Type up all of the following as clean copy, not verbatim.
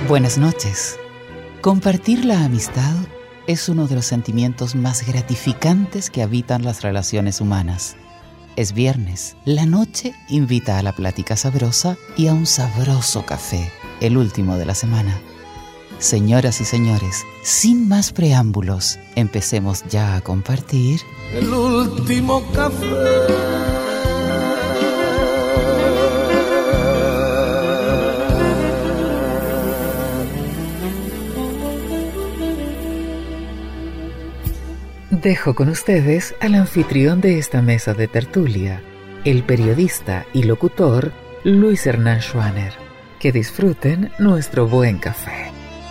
Buenas noches. Compartir la amistad es uno de los sentimientos más gratificantes que habitan las relaciones humanas. Es viernes, la noche invita a la plática sabrosa y a un sabroso café, el último de la semana. Señoras y señores, sin más preámbulos, empecemos ya a compartir el último café. Dejo con ustedes al anfitrión de esta mesa de tertulia, el periodista y locutor Luis Hernán Schwaner. Que disfruten nuestro buen café.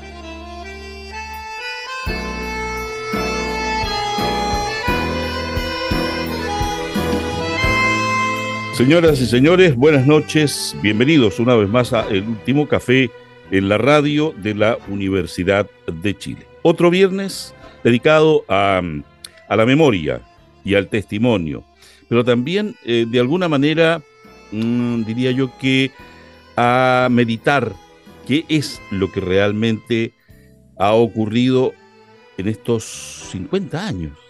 Señoras y señores, buenas noches. Bienvenidos una vez más a El Último Café en la radio de la Universidad de Chile. Otro viernes dedicado a la memoria y al testimonio, pero también de alguna manera, diría yo que a meditar qué es lo que realmente ha ocurrido en estos 50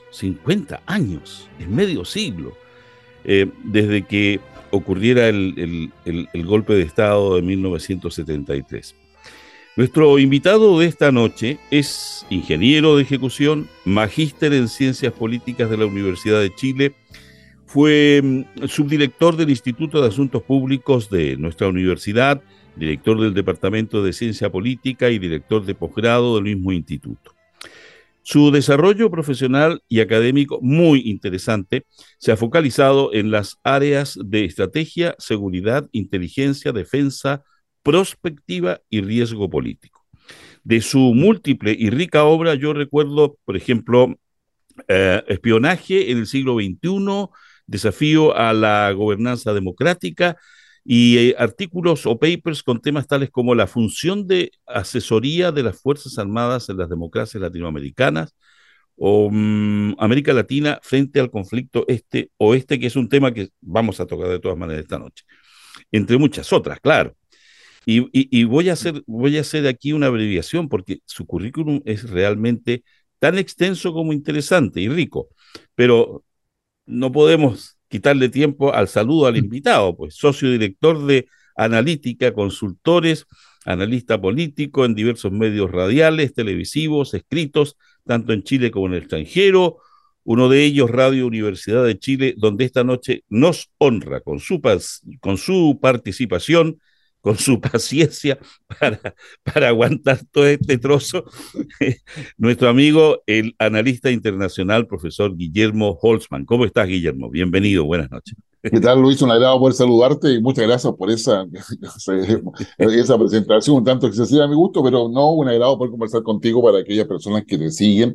años, en medio siglo, desde que ocurriera el golpe de Estado de 1973. Nuestro invitado de esta noche es ingeniero de ejecución, magíster en Ciencias Políticas de la Universidad de Chile, fue subdirector del Instituto de Asuntos Públicos de nuestra universidad, director del Departamento de Ciencia Política y director de posgrado del mismo instituto. Su desarrollo profesional y académico muy interesante se ha focalizado en las áreas de estrategia, seguridad, inteligencia, defensa, prospectiva y riesgo político. De su múltiple y rica obra yo recuerdo, por ejemplo, Espionaje en el siglo XXI, Desafío a la gobernanza democrática y artículos o papers con temas tales como la función de asesoría de las Fuerzas Armadas en las democracias latinoamericanas o América Latina frente al conflicto este-oeste, que es un tema que vamos a tocar de todas maneras esta noche, entre muchas otras, claro. Y voy a hacer aquí una abreviación porque su currículum es realmente tan extenso como interesante y rico, pero no podemos quitarle tiempo al saludo al invitado, pues socio director de Analítica Consultores, analista político en diversos medios radiales, televisivos, escritos, tanto en Chile como en el extranjero, uno de ellos Radio Universidad de Chile, donde esta noche nos honra con su participación, con su paciencia para aguantar todo este trozo, nuestro amigo, el analista internacional, profesor Guillermo Holtzman. ¿Cómo estás, Guillermo? Bienvenido, buenas noches. ¿Qué tal, Luis? Un agrado poder saludarte y muchas gracias por esa presentación un tanto excesiva a mi gusto, pero no, un agrado poder conversar contigo para aquellas personas que te siguen.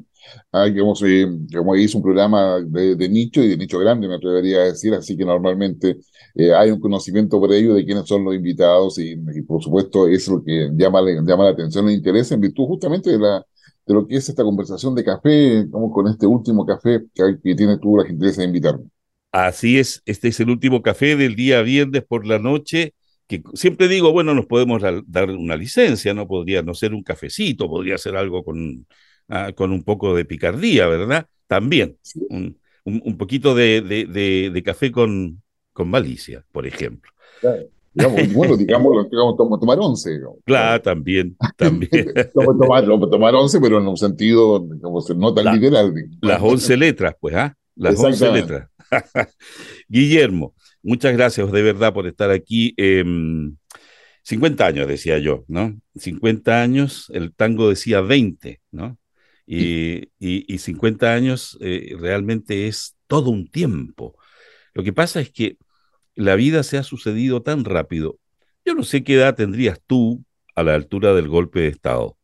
Como hice un programa de nicho y de nicho grande, me atrevería a decir, así que normalmente hay un conocimiento previo de quiénes son los invitados y por supuesto es lo que llama la atención e interés en virtud justamente de lo que es esta conversación de café, como con este último café que tienes tú la gentileza de invitarme. Así es, este es el último café del día viernes por la noche, que siempre digo, bueno, nos podemos dar una licencia, no podría no ser un cafecito, podría ser algo con un poco de picardía, ¿verdad? También, Sí. un poquito de café con malicia, por ejemplo. Claro. Digamos, tomar once. Digamos. Claro, también. Tomar once, pero en un sentido digamos, no tan literal. Las 11 letras, pues, Las 11 letras. Guillermo, muchas gracias de verdad por estar aquí. 50 años, decía yo, ¿no? 50 años, el tango decía 20, ¿no? Y 50 años realmente es todo un tiempo. Lo que pasa es que la vida se ha sucedido tan rápido. Yo no sé qué edad tendrías tú a la altura del golpe de Estado.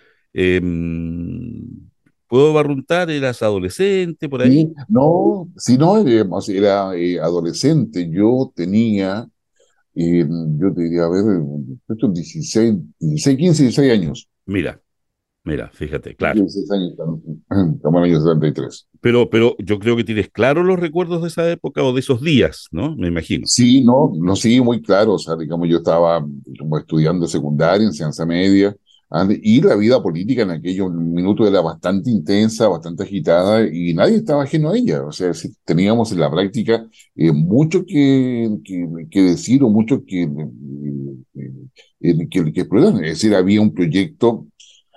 ¿Puedo barruntar? ¿Eras adolescente por ahí? Sí, no, era adolescente. Yo tenía, yo te diría, a ver, 16, 15, 16 años. Mira, fíjate, claro. 16 años, estamos en el año 73. Pero yo creo que tienes claro los recuerdos de esa época o de esos días, ¿no? Me imagino. Sí, no, sí, muy claro. O sea, digamos, yo estaba como estudiando secundaria, enseñanza media. Y la vida política en aquellos minutos era bastante intensa, bastante agitada, y nadie estaba ajeno a ella. O sea, si teníamos en la práctica mucho que decir o mucho que explorar. Es decir, había un proyecto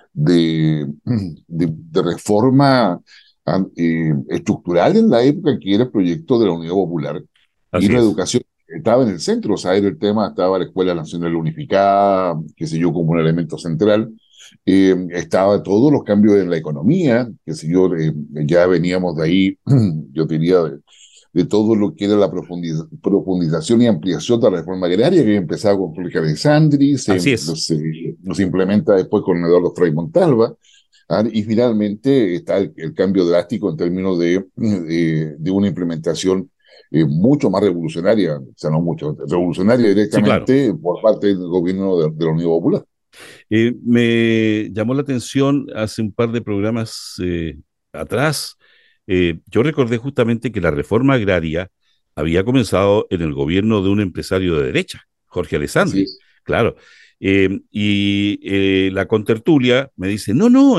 de reforma estructural en la época, que era el proyecto de la Unidad Popular, y Así la es. educación estaba en el centro. O sea, era el tema, estaba la Escuela Nacional Unificada, qué sé yo, como un elemento central. Estaba todos los cambios en la economía, qué sé yo, ya veníamos de ahí, yo diría, de todo lo que era la profundización y ampliación de la reforma agraria, que había empezado con Jorge Alessandri, Así es. se implementa después con Eduardo Frei Montalva. Y finalmente está el cambio drástico en términos de una implementación mucho más revolucionaria, o sea, no mucho, revolucionaria Sí, claro. directamente por parte del gobierno de la Unión Popular. Me llamó la atención hace un par de programas atrás. Yo recordé justamente que la reforma agraria había comenzado en el gobierno de un empresario de derecha, Jorge Así Alessandri, es. claro. La contertulia me dice, no, no,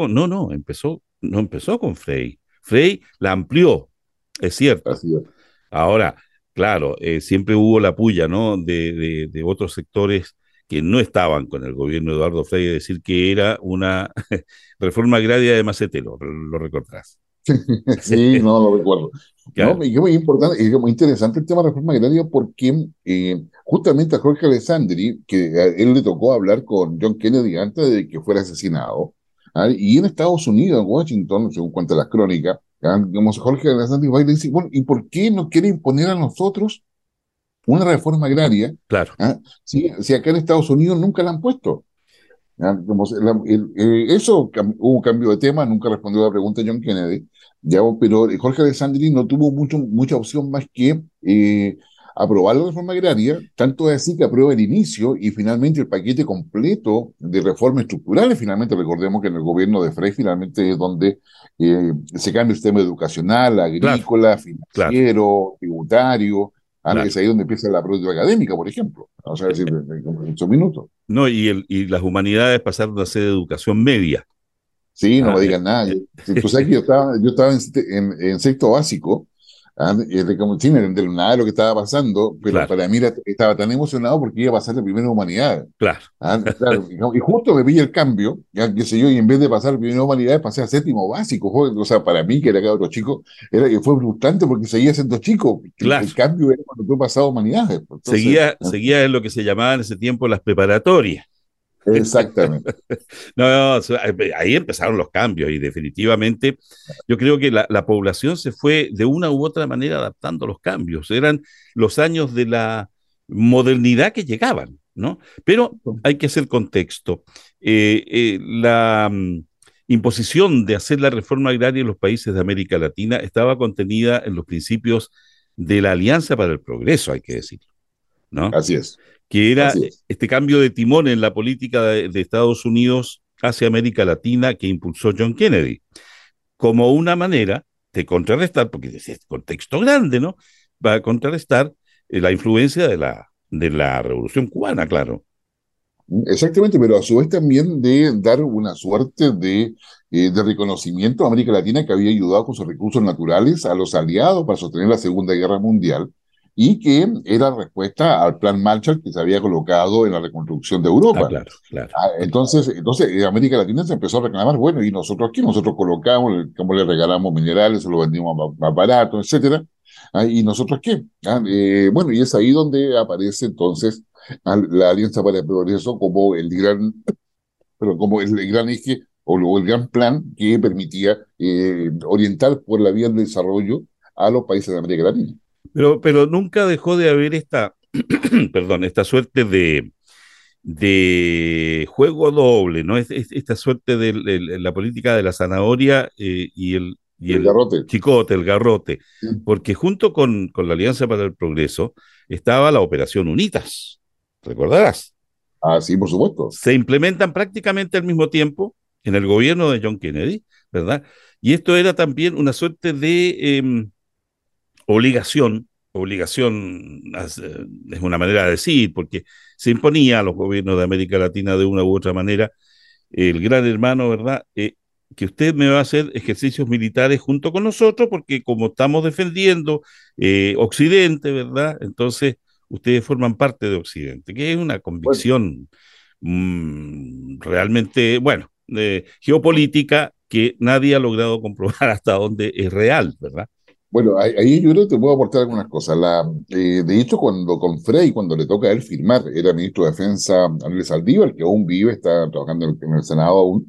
no empezó con Frei. Frei la amplió, es cierto. Así es. Ahora, claro, siempre hubo la puya, ¿no? De otros sectores que no estaban con el gobierno de Eduardo Frei, decir que era una reforma agraria de macetero, lo recordarás. Sí, no lo recuerdo. No, Claro, y es muy importante, es muy interesante el tema de la reforma agraria, porque justamente a Jorge Alessandri, que a él le tocó hablar con John Kennedy antes de que fuera asesinado, y en Estados Unidos, en Washington, según cuenta las crónicas, digamos, Jorge Alessandri va y le dice, bueno, ¿y por qué no quiere imponer a nosotros una reforma agraria? claro, Si acá en Estados Unidos nunca la han puesto. Como eso hubo un cambio de tema, nunca respondió a la pregunta John Kennedy, ya, pero Jorge Alessandri no tuvo mucha opción más que aprobar la reforma agraria, tanto es así que aprueba el inicio y finalmente el paquete completo de reformas estructurales. Finalmente, recordemos que en el gobierno de Frey finalmente es donde se cambia el sistema educacional, claro, agrícola, claro, financiero, tributario. Es claro. ahí donde empieza la práctica académica, por ejemplo. Vamos a decir, en 8 minutos. No, y las humanidades pasaron a ser educación media. Sí, no Ah, me digan nada. Si tú sabes que yo estaba en sexto básico, como sin entender nada de lo que estaba pasando, pero claro, para mí estaba tan emocionado porque iba a pasar la primera humanidad. claro. Claro, y justo me pilla el cambio, ya qué sé yo, y en vez de pasar primera humanidad, pasé a séptimo básico. O sea, para mí, que era cabro chico, fue frustrante porque seguía siendo chico. El Claro. cambio era cuando tú pasado humanidades. Entonces, Seguía en lo que se llamaba en ese tiempo las preparatorias. exactamente. No, no, ahí empezaron los cambios y definitivamente yo creo que la población se fue de una u otra manera adaptando a los cambios. Eran los años de la modernidad que llegaban, ¿no? Pero hay que hacer contexto. La imposición de hacer la reforma agraria en los países de América Latina estaba contenida en los principios de la Alianza para el Progreso, hay que decirlo, ¿no? Así es, Que era así es. este cambio de timón en la política de Estados Unidos hacia América Latina que impulsó John Kennedy, como una manera de contrarrestar, porque es contexto grande, ¿no? Va a contrarrestar la influencia de la Revolución Cubana, claro. Exactamente, pero a su vez también de dar una suerte de reconocimiento a América Latina, que había ayudado con sus recursos naturales a los aliados para sostener la Segunda Guerra Mundial, y que era respuesta al plan Marshall que se había colocado en la reconstrucción de Ah, Europa. claro, claro, Entonces América Latina se empezó a reclamar, bueno, ¿y nosotros qué? Nosotros colocamos, como le regalamos minerales, se lo vendimos más barato, etcétera. ¿Y nosotros qué? Bueno, y es ahí donde aparece entonces la Alianza para el Progreso como como el gran eje o el gran plan que permitía orientar por la vía del desarrollo a los países de América Latina. pero nunca dejó de haber esta, perdón, esta suerte de juego doble, ¿no? Esta suerte de la política de la zanahoria y El el garrote. chicote, el garrote, Sí. porque junto con la Alianza para el Progreso estaba la Operación Unitas, recordarás, Ah, sí, por supuesto. se implementan prácticamente al mismo tiempo en el gobierno de John Kennedy, ¿verdad? Y esto era también una suerte de obligación es una manera de decir, porque se imponía a los gobiernos de América Latina de una u otra manera el gran hermano, ¿verdad? Que usted me va a hacer ejercicios militares junto con nosotros, porque como estamos defendiendo Occidente, ¿verdad? Entonces, ustedes forman parte de Occidente, que es una Bueno, convicción realmente, bueno, geopolítica que nadie ha logrado comprobar hasta dónde es real, ¿verdad? bueno, ahí yo creo que te puedo aportar algunas cosas. De hecho, cuando con Frey, cuando le toca a él firmar, era ministro de Defensa Andrés Saldívar, que aún vive, está trabajando en el Senado aún.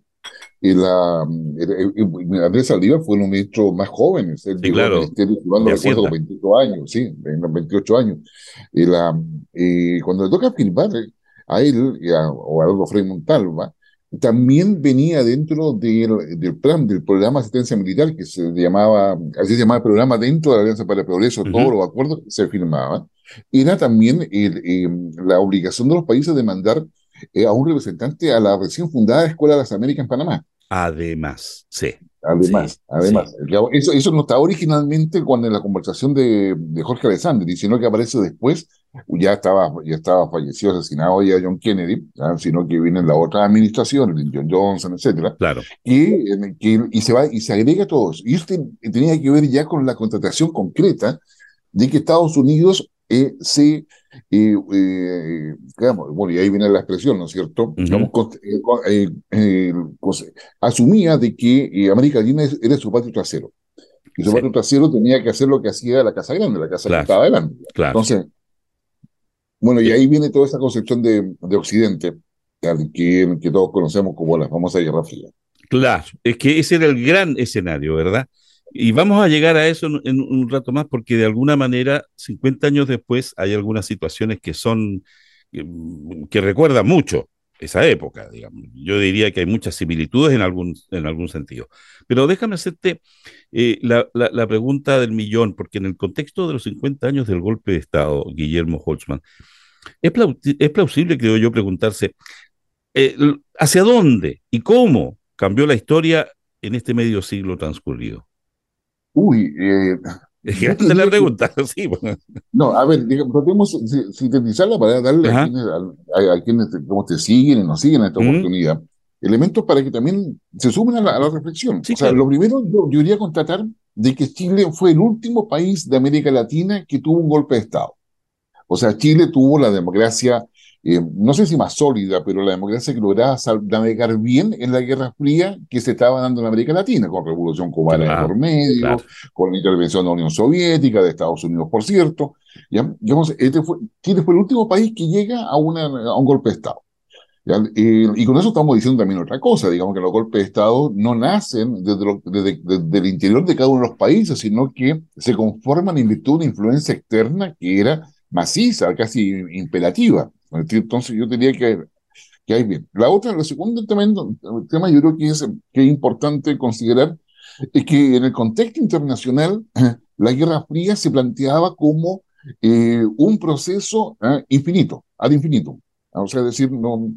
Andrés Saldívar fue uno de los ministros más jóvenes. Él Sí, llegó al claro, ministerio, si mal no de recuerdo, con Hacienda. 28 años, sí, en los 28 años. Y cuando le toca firmar a él o a Aldo Frei Montalva, también venía dentro del plan, del programa de asistencia militar, que se llamaba, así se llamaba el programa dentro de la Alianza para el Progreso, todos Ujú. los acuerdos que se firmaban. Era también la obligación de los países de mandar a un representante a la recién fundada Escuela de las Américas en Panamá. Además, sí, sí, sí. Además, eso no estaba originalmente cuando en la conversación de Jorge Alessandri, sino que aparece después, ya estaba fallecido, asesinado ya John Kennedy, ¿ya? Sino que viene en la otra administración, el John Johnson, etcétera, Claro. y se agrega todo eso. Y esto tenía que ver ya con la contratación concreta de que Estados Unidos digamos, bueno, y ahí viene la expresión, ¿no es cierto? Ujú. Digamos, asumía de que América Latina era su patio trasero, y su Sí, patio trasero tenía que hacer lo que hacía la Casa Grande, la casa que claro, estaba adelante. claro. Entonces, bueno, y Eh, ahí viene toda esa concepción de Occidente, que todos conocemos como la famosa Guerra Fría. Claro, es que ese era el gran escenario, ¿verdad? Y vamos a llegar a eso en un rato más, porque de alguna manera, 50 años después, hay algunas situaciones que son, que recuerdan mucho esa época, digamos. Yo diría que hay muchas similitudes en algún sentido. Pero déjame hacerte la pregunta del millón, porque en el contexto de los 50 años del golpe de Estado, Guillermo Holtzman, es plausible, creo yo, preguntarse, ¿hacia dónde y cómo cambió la historia en este medio siglo transcurrido? Uy, Es yo te grande la diría que pregunta, sí. Bueno. no, a ver, tratemos de sintetizarla para darle a Ajá. quienes como te siguen y nos siguen en esta Ujú. oportunidad, elementos para que también se sumen a la reflexión. Sí, O sea, claro. lo primero, yo iría a constatar de que Chile fue el último país de América Latina que tuvo un golpe de Estado. O sea, Chile tuvo la democracia, no sé si más sólida, pero la democracia que lograba navegar bien en la Guerra Fría que se estaba dando en América Latina, con Revolución Cubana de por Claro, claro. medio, con la intervención de la Unión Soviética, de Estados Unidos, por cierto. ¿Ya? Digamos, Chile fue el último país que llega a un golpe de Estado. ¿Ya? Y con eso estamos diciendo también otra cosa, digamos que los golpes de Estado no nacen desde el interior de cada uno de los países, sino que se conforman en virtud de una influencia externa que era maciza, casi imperativa. Entonces yo diría que hay bien. La segunda tema yo creo que es importante considerar es que en el contexto internacional la Guerra Fría se planteaba como un proceso infinito, ad infinitum. O sea, es decir,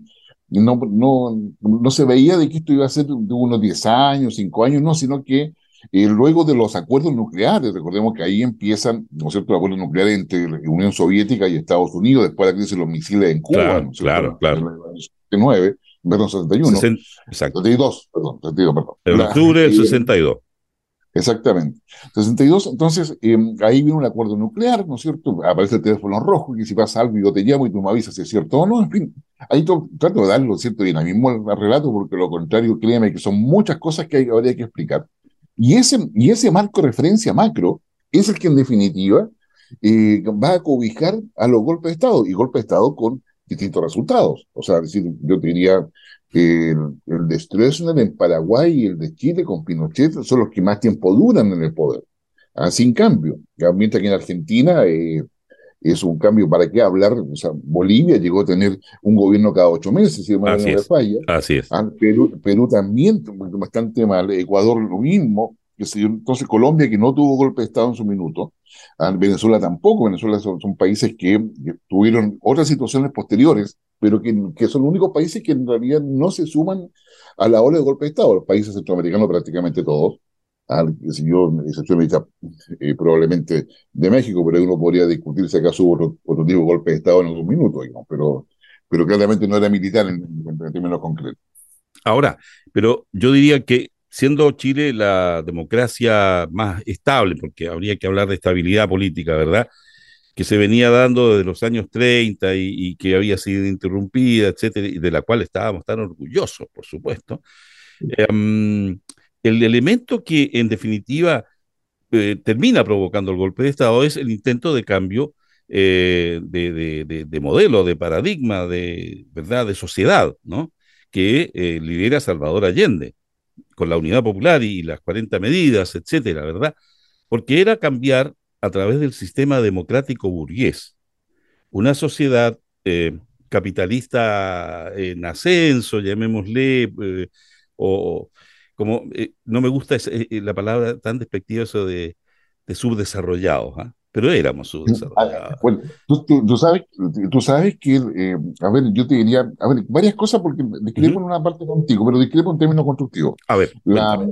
no se veía de que esto iba a ser de unos 10 años, 5 años, no, sino que luego de los acuerdos nucleares, recordemos que ahí empiezan, ¿no es cierto?, los acuerdos nucleares entre la Unión Soviética y Estados Unidos, después de la crisis de los misiles en Cuba, Claro, ¿no es cierto?, claro, claro. en el año 79, perdón, 71, Exacto. 72, perdón, 72, perdón. En octubre del 62. Exactamente. 62, entonces, ahí viene un acuerdo nuclear, ¿no es cierto? Aparece el teléfono rojo, que si pasa algo yo te llamo y tú me avisas si es cierto o no, en fin. Ahí trato de darle cierto dinamismo al relato, porque lo contrario, créeme que son muchas cosas que habría que explicar. Y ese marco de referencia macro es el que en definitiva va a cobijar a los golpes de Estado, y golpes de Estado con distintos resultados. O sea, es decir, yo te diría, el de Stroessner en Paraguay y el de Chile con Pinochet son los que más tiempo duran en el poder, sin cambio. Ya, mientras que en Argentina es un cambio, ¿para qué hablar? O sea, Bolivia llegó a tener un gobierno cada 8 meses, si mal Así no me es, falla. así es. Perú también, bastante mal. Ecuador lo mismo. Entonces Colombia, que no tuvo golpe de Estado en su minuto. Venezuela tampoco. Venezuela son países que tuvieron otras situaciones posteriores, pero que son los únicos países que en realidad no se suman a la ola de golpe de Estado. Los países centroamericanos prácticamente todos. Si yo, excepción probablemente de México, pero uno podría discutir si acaso hubo otro tipo de golpe de Estado en algún minuto, digamos, pero claramente no era militar en términos concretos. Ahora, pero yo diría que siendo Chile la democracia más estable, porque habría que hablar de estabilidad política, ¿verdad? Que se venía dando desde los años 30 y que había sido interrumpida, etcétera, y de la cual estábamos tan orgullosos, por supuesto. El elemento que en definitiva termina provocando el golpe de Estado es el intento de cambio de modelo, de paradigma, ¿verdad? De sociedad, ¿no? Que lidera Salvador Allende con la Unidad Popular y las 40 medidas, etcétera, ¿verdad? Porque era cambiar a través del sistema democrático burgués una sociedad capitalista en ascenso, llamémosle, o como no me gusta la palabra tan despectiva eso de subdesarrollados, ¿ah? Pero éramos subdesarrollados. Bueno, tú sabes que, a ver, yo te diría, a ver, varias cosas porque discrepo Ujú. en una parte contigo, pero discrepo en términos constructivos. A ver, cuéntame.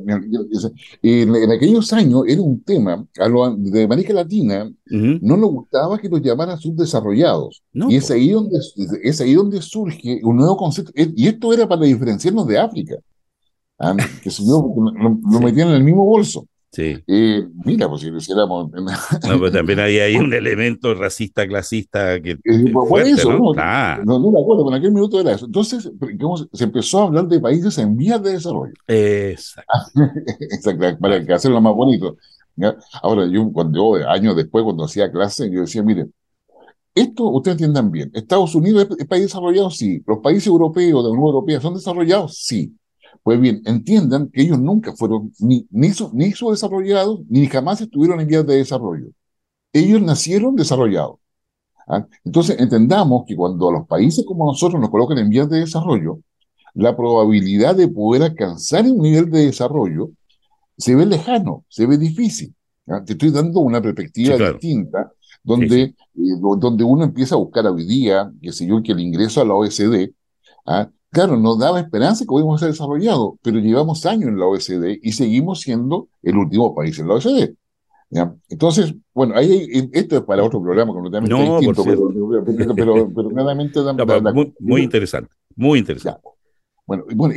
En aquellos años era un tema, de América Latina Ujú. no nos gustaba que los llamaran subdesarrollados. No, Y po. es ahí donde surge un nuevo concepto, y esto era para diferenciarnos de África, que se yo, lo Sí, metían en el mismo bolso. sí. Mira, pues si lo hiciéramos. No, pero también hay un elemento racista, clasista que Por fuerte, eso, ¿no? no, Claro, no me acuerdo, pero en aquel minuto era eso. Entonces, digamos, se empezó a hablar de países en vías de desarrollo. exacto. Exacto, para Claro. que hacerlo más bonito. ¿Ya? Ahora, años después, cuando hacía clase, yo decía, mire, esto ustedes entiendan bien. Estados Unidos es país desarrollado, sí. Los países europeos de la Unión Europea son desarrollados, sí. Pues bien, entiendan que ellos nunca fueron ni subdesarrollados, ni jamás estuvieron en vías de desarrollo. Ellos nacieron desarrollados. Entonces, entendamos que cuando a los países como nosotros nos colocan en vías de desarrollo, la probabilidad de poder alcanzar un nivel de desarrollo se ve lejano, se ve difícil. Te estoy dando una Sí, perspectiva claro. distinta, Sí, sí. donde uno empieza a buscar hoy día, qué sé yo, que el ingreso a la OECD, claro, nos daba esperanza que podíamos ser desarrollados, pero llevamos años en la OECD y seguimos siendo el último país en la OECD. ¿Ya? Entonces, bueno, esto es para otro programa completamente No, por distinto, cierto. pero claramente No, pero muy, muy interesante, muy interesante. ya. Bueno,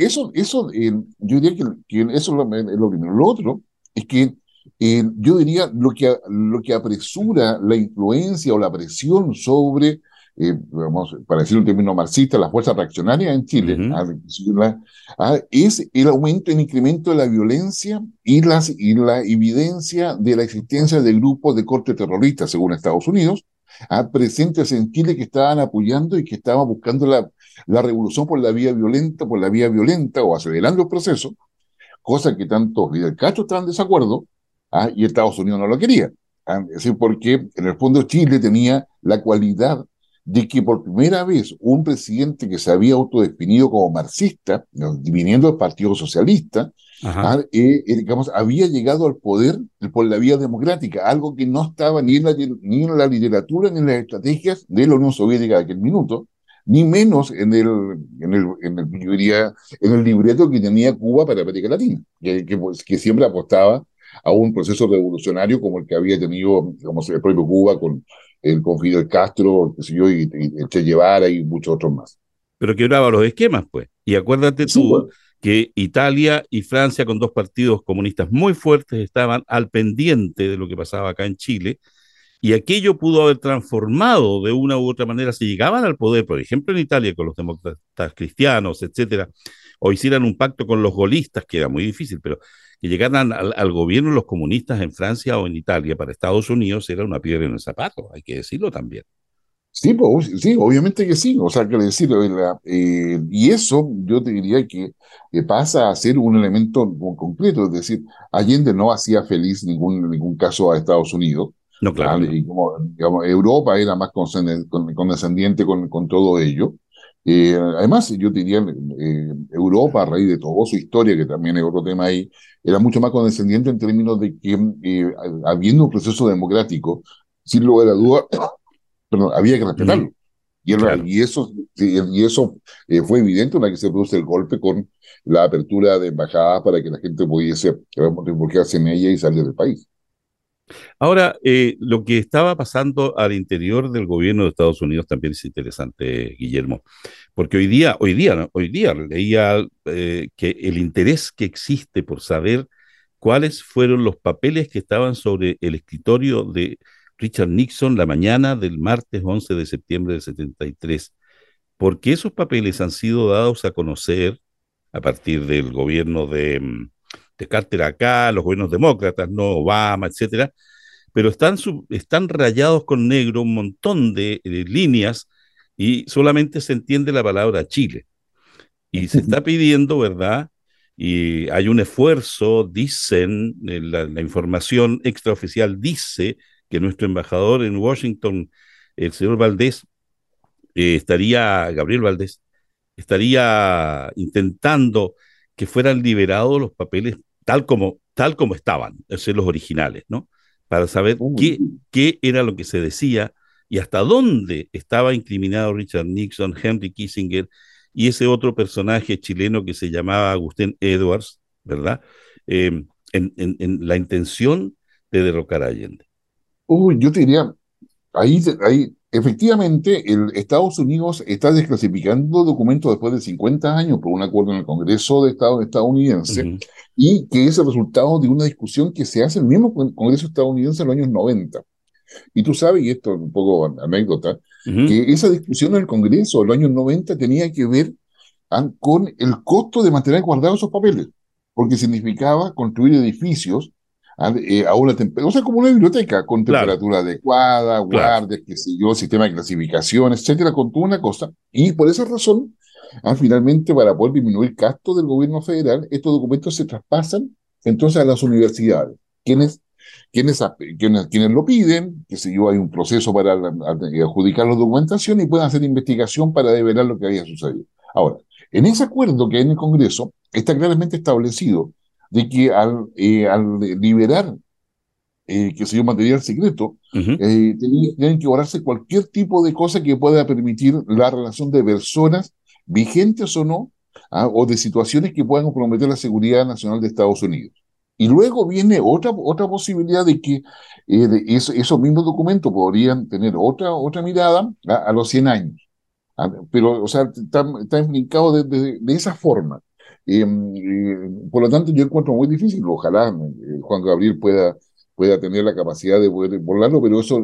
yo diría que eso es lo primero. Lo otro es que yo diría lo que apresura la influencia o la presión sobre, vamos, para decir un término marxista, las fuerzas reaccionarias en Chile, Ujú. es el aumento, el incremento de la violencia y la evidencia de la existencia de grupos de corte terrorista, según Estados Unidos, presentes en Chile que estaban apoyando y que estaban buscando la revolución por la vía violenta o acelerando el proceso, cosa que tanto Fidel Castro estaban en desacuerdo, y Estados Unidos no lo quería. Es decir, porque en el fondo Chile tenía la cualidad de que por primera vez un presidente que se había autodefinido como marxista, ¿no?, viniendo del Partido Socialista, Ajá. digamos, había llegado al poder por la vía democrática, algo que no estaba ni en la literatura ni en las estrategias de la Unión Soviética de aquel minuto, ni menos yo diría, en el libreto que tenía Cuba para América Latina, que siempre apostaba a un proceso revolucionario como el que había tenido, digamos, el propio Cuba con Fidel Castro, qué sé yo, y Che Guevara y muchos otros más. Pero quebraba los esquemas, pues. Y acuérdate Sí, tú bueno, que Italia y Francia, con dos partidos comunistas muy fuertes, estaban al pendiente de lo que pasaba acá en Chile, y aquello pudo haber transformado de una u otra manera, si llegaban al poder, por ejemplo en Italia, con los demócratas cristianos, etcétera, o hicieran un pacto con los golistas, que era muy difícil, pero que llegaran al gobierno los comunistas en Francia o en Italia para Estados Unidos era una piedra en el zapato, hay que decirlo también. sí, pues, sí, obviamente que sí. O sea, quiero decir, y eso yo te diría que pasa a ser un elemento concreto. Es decir, Allende no hacía feliz ningún caso a Estados Unidos. No, claro que no. Y como, digamos, Europa era más condescendiente con todo ello. Además, yo te diría, Europa, a raíz de toda su historia, que también es otro tema ahí, era mucho más condescendiente en términos de que, habiendo un proceso democrático, sin lugar a duda, pero había que Ujú. respetarlo. Claro. Y eso fue evidente una vez que se produce el golpe con la apertura de embajadas para que la gente pudiese refugiarse en ella y salir del país. Ahora, lo que estaba pasando al interior del gobierno de Estados Unidos también es interesante, Guillermo, porque hoy día leía que el interés que existe por saber cuáles fueron los papeles que estaban sobre el escritorio de Richard Nixon la mañana del martes 11 de septiembre del 73, porque esos papeles han sido dados a conocer a partir del gobierno de Carter acá, los gobiernos demócratas, no Obama, etcétera, pero están rayados con negro un montón de líneas y solamente se entiende la palabra Chile. Y se está pidiendo, ¿verdad? Y hay un esfuerzo, dicen, la información extraoficial dice que nuestro embajador en Washington, el señor Valdés, Gabriel Valdés, estaría intentando que fueran liberados los papeles tal como estaban, es decir, los originales, ¿no? Para saber qué era lo que se decía y hasta dónde estaba incriminado Richard Nixon, Henry Kissinger y ese otro personaje chileno que se llamaba Agustín Edwards, ¿verdad? En la intención de derrocar a Allende. Yo te diría, ahí, efectivamente, Estados Unidos está desclasificando documentos después de 50 años por un acuerdo en el Congreso de Estado estadounidense, Uh-huh. y que es el resultado de una discusión que se hace en el mismo Congreso estadounidense en los años 90. Y tú sabes, y esto es un poco anécdota, Uh-huh. que esa discusión en el Congreso de los años 90 tenía que ver con el costo de mantener guardados esos papeles, porque significaba construir edificios a una temperatura, o sea, como una biblioteca, con Claro, temperatura adecuada, claro. guardias, qué sé yo, sistema de clasificación, etcétera, con toda una cosa. Y por esa razón, finalmente, para poder disminuir gastos del gobierno federal, estos documentos se traspasan entonces a las universidades. Quienes lo piden, que sé yo, hay un proceso para adjudicar la documentación y pueden hacer investigación para develar lo que había sucedido. Ahora, en ese acuerdo que hay en el Congreso está claramente establecido de que al liberar, que se llama material secreto, Uh-huh. tienen que borrarse cualquier tipo de cosa que pueda permitir la relación de personas, vigentes o no, o de situaciones que puedan comprometer la seguridad nacional de Estados Unidos. Y luego viene otra posibilidad de que esos mismos documentos podrían tener otra mirada a los 100 años. Pero, o sea, está implicado de esa forma. Por lo tanto, yo encuentro muy difícil, ojalá Juan Gabriel pueda tener la capacidad de poder volarlo, pero eso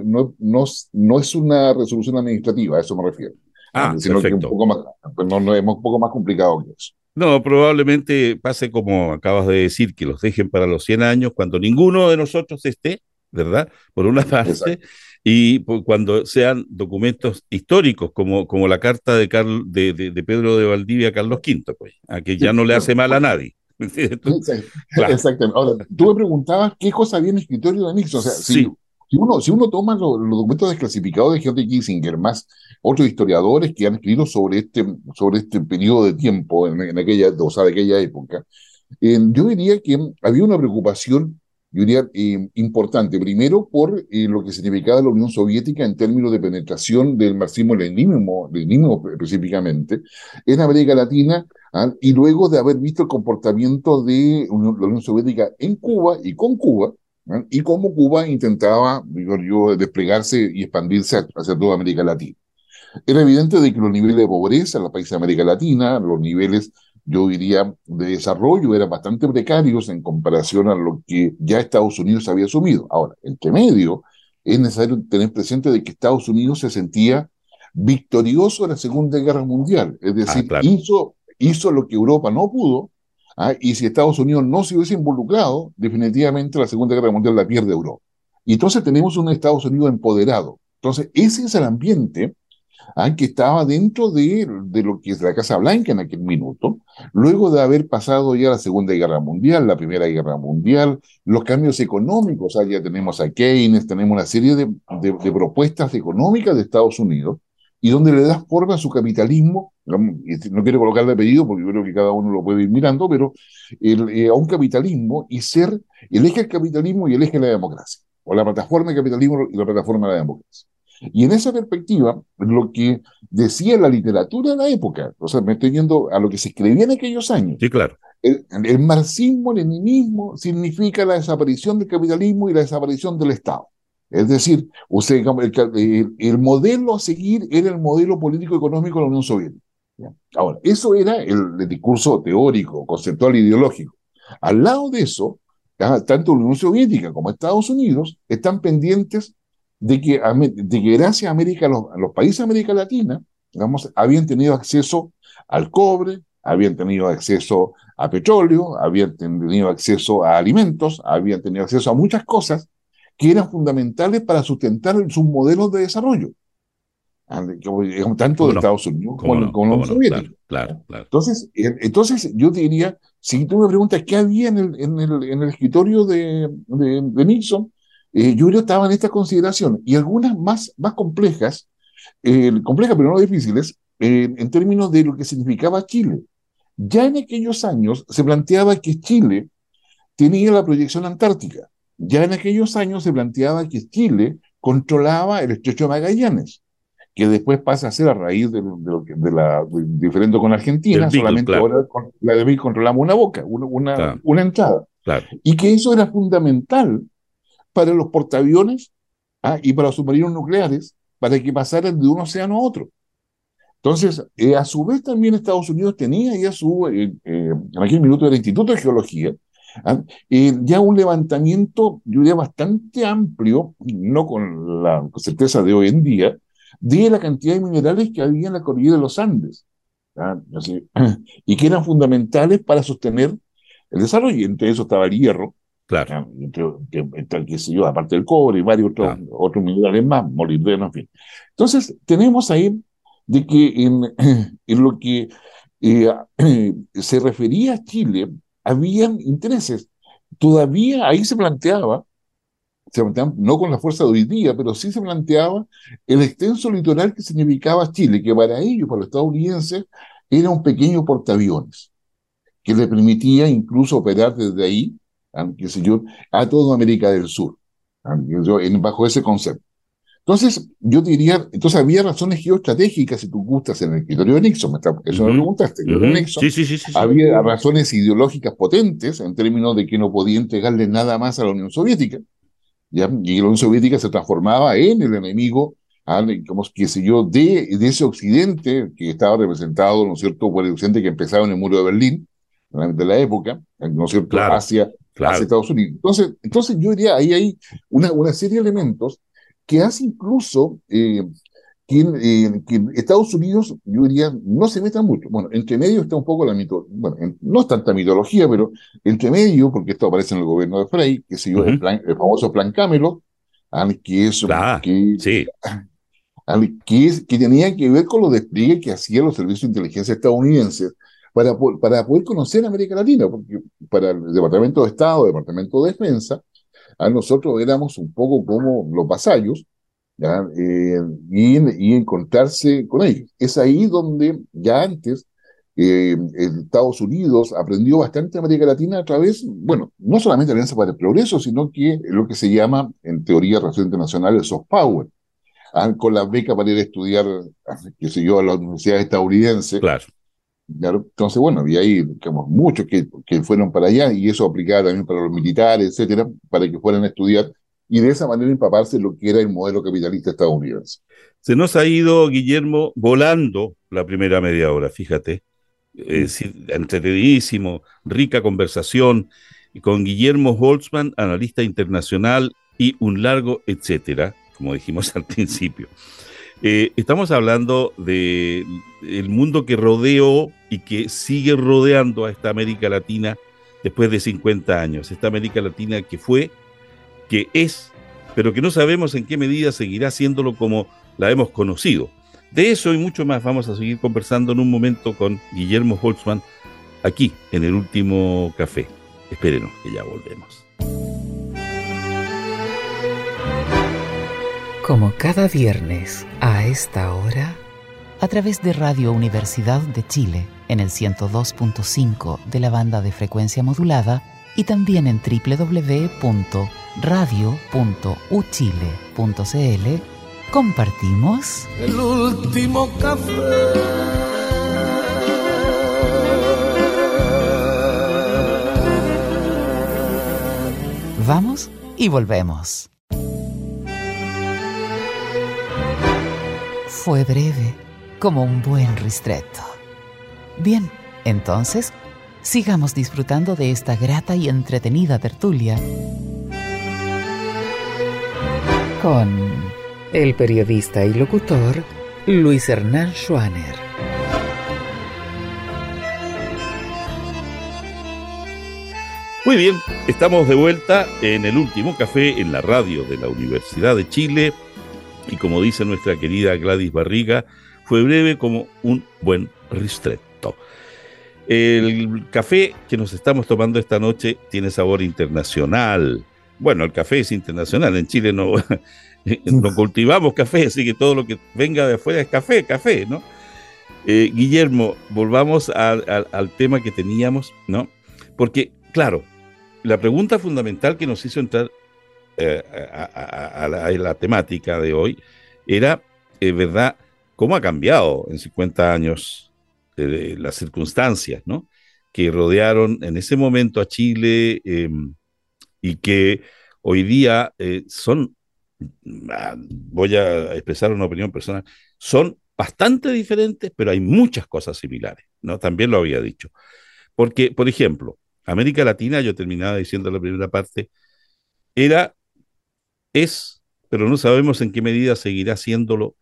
no es una resolución administrativa, a eso me refiero. Ah, Sino que un perfecto. poco más, pues no es un poco más complicado que eso. No, probablemente pase como acabas de decir, que los dejen para los 100 años cuando ninguno de nosotros esté, ¿verdad? Por una parte, Exacto. y cuando sean documentos históricos, como la carta de Pedro de Valdivia a Carlos V, pues, a que Sí, ya no le hace bueno, mal a nadie. ¿Cierto? Claro, exactamente. Ahora, tú me preguntabas qué cosa había en el escritorio de Nixon. O sea, sí. si uno toma los documentos desclasificados de Henry Kissinger, más otros historiadores que han escrito sobre este periodo de tiempo o sea, de aquella época, yo diría que había una preocupación, yo diría, importante, primero por lo que significaba la Unión Soviética en términos de penetración del marxismo-leninismo específicamente, en América Latina, y luego de haber visto el comportamiento de la Unión Soviética en Cuba y con Cuba, y cómo Cuba intentaba, digo yo, desplegarse y expandirse hacia toda América Latina. Era evidente de que los niveles de pobreza en los países de América Latina, los niveles, yo diría, de desarrollo eran bastante precarios en comparación a lo que ya Estados Unidos había asumido. Ahora, entre medio, es necesario tener presente de que Estados Unidos se sentía victorioso en la Segunda Guerra Mundial, es Ah, decir, claro. hizo lo que Europa no pudo, y si Estados Unidos no se hubiese involucrado, definitivamente la Segunda Guerra Mundial la pierde Europa. Y entonces tenemos un Estados Unidos empoderado. Entonces, ese es el ambiente que estaba dentro de lo que es la Casa Blanca en aquel minuto, luego de haber pasado ya la Segunda Guerra Mundial, la Primera Guerra Mundial, los cambios económicos, ya tenemos a Keynes, tenemos una serie de propuestas económicas de Estados Unidos, y donde le da forma a su capitalismo, no quiero colocarle apellido porque yo creo que cada uno lo puede ir mirando, pero a un capitalismo y ser el eje del capitalismo y el eje de la democracia, o la plataforma del capitalismo y la plataforma de la democracia. Y en esa perspectiva, lo que decía la literatura de la época, o sea, me estoy yendo a lo que se escribía en aquellos años, Sí, claro. el marxismo-leninismo significa la desaparición del capitalismo y la desaparición del Estado. Es decir, usted, el modelo a seguir era el modelo político-económico de la Unión Soviética. ¿Ya? Ahora, eso era el discurso teórico, conceptual e ideológico. Al lado de eso, tanto la Unión Soviética como Estados Unidos están pendientes de que gracias a América, a los países de América Latina, digamos, habían tenido acceso al cobre, habían tenido acceso a petróleo, habían tenido acceso a alimentos, habían tenido acceso a muchas cosas que eran fundamentales para sustentar sus modelos de desarrollo, tanto de Estados Unidos como de la Unión Soviética. Claro. Entonces, yo te diría, si tú me preguntas qué había en el escritorio de Nixon, yo creo que estaban estas consideraciones y algunas más complejas, complejas pero no difíciles, en términos de lo que significaba Chile. Ya en aquellos años se planteaba que Chile tenía la proyección antártica. Ya en aquellos años se planteaba que Chile controlaba el estrecho de Magallanes, que después pasa a ser a raíz de la diferente con Argentina, Beagle, solamente claro. Ahora con la de Beagle controlamos una boca, una entrada. Claro. Y que eso era fundamental para los portaaviones y para los submarinos nucleares, para que pasaran de un océano a otro. Entonces, a su vez también Estados Unidos tenía ya en aquel minuto del Instituto de Geología, ya un levantamiento, yo diría, bastante amplio, no con la certeza de hoy en día, de la cantidad de minerales que había en la cordillera de los Andes, y que eran fundamentales para sostener el desarrollo, y entre eso estaba el hierro, claro. Qué sé yo, aparte del cobre y varios otros minerales más, molibdeno, en fin. Entonces, tenemos ahí de que en lo que se refería a Chile, habían intereses. Todavía ahí se planteaba, no con la fuerza de hoy día, pero sí se planteaba el extenso litoral que significaba Chile, que para ellos, para los estadounidenses, era un pequeño portaaviones, que le permitía incluso operar desde ahí, qué sé yo, a toda América del Sur, bajo ese concepto. Entonces, yo diría, había razones geoestratégicas, si tú gustas, en el escritorio de Nixon, eso me preguntaste, Nixon, sí. Había razones ideológicas potentes en términos de que no podía entregarle nada más a la Unión Soviética, ¿ya? Y la Unión Soviética se transformaba en el enemigo, como qué sé yo, de ese occidente que estaba representado, ¿no es cierto?, por el occidente que empezaba en el muro de Berlín, de la época, ¿no es cierto?, claro, hacia Estados Unidos. Entonces yo diría, ahí hay una serie de elementos que hace incluso que Estados Unidos, yo diría, no se meta mucho. Bueno, entre medio está un poco la mitología, bueno, no es tanta mitología, pero entre medio, porque esto aparece en el gobierno de Frey, que se llama el famoso Plan Camelot, que es que tenía que ver con los despliegues que hacían los servicios de inteligencia estadounidenses para poder conocer América Latina, porque para el Departamento de Estado, el Departamento de Defensa, nosotros éramos un poco como los vasallos, y encontrarse con ellos. Es ahí donde ya antes Estados Unidos aprendió bastante América Latina a través, bueno, no solamente Alianza para el Progreso, sino que lo que se llama en teoría de relaciones internacionales el soft power, con la beca para ir a estudiar, qué sé yo, a las universidades estadounidenses. Claro. Entonces, bueno, había ahí muchos que fueron para allá, y eso aplicaba también para los militares, etcétera, para que fueran a estudiar y de esa manera empaparse lo que era el modelo capitalista estadounidense. Se nos ha ido, Guillermo, volando la primera media hora, fíjate. Entretenidísimo, rica conversación con Guillermo Holtzman, analista internacional, y un largo etcétera, como dijimos al principio. Estamos hablando de el mundo que rodeó y que sigue rodeando a esta América Latina después de 50 años. Esta América Latina que fue, que es, pero que no sabemos en qué medida seguirá siéndolo como la hemos conocido. De eso y mucho más vamos a seguir conversando en un momento con Guillermo Holtzman, aquí en El Último Café. Espérenos, que ya volvemos. Como cada viernes a esta hora, a través de Radio Universidad de Chile en el 102.5 de la banda de frecuencia modulada y también en www.radio.uchile.cl, compartimos El Último Café. y volvemos. Fue breve, como un buen ristretto. Bien, entonces, sigamos disfrutando de esta grata y entretenida tertulia con el periodista y locutor Luis Hernán Schwaner. Muy bien, estamos de vuelta en el último café en la radio de la Universidad de Chile y como dice nuestra querida Gladys Barriga, fue breve como un buen ristretto. El café que nos estamos tomando esta noche tiene sabor internacional. Bueno, el café es internacional, en Chile no, no cultivamos café, así que todo lo que venga de afuera es café, ¿no? Guillermo, volvamos al tema que teníamos, ¿no? Porque, claro, la pregunta fundamental que nos hizo entrar a la temática de hoy era, ¿verdad?, cómo ha cambiado en 50 años las circunstancias, ¿no?, que rodearon en ese momento a Chile y que hoy día voy a expresar una opinión personal, son bastante diferentes, pero hay muchas cosas similares, ¿no? También lo había dicho. Porque, por ejemplo, América Latina, yo terminaba diciendo la primera parte, es, pero no sabemos en qué medida seguirá siendo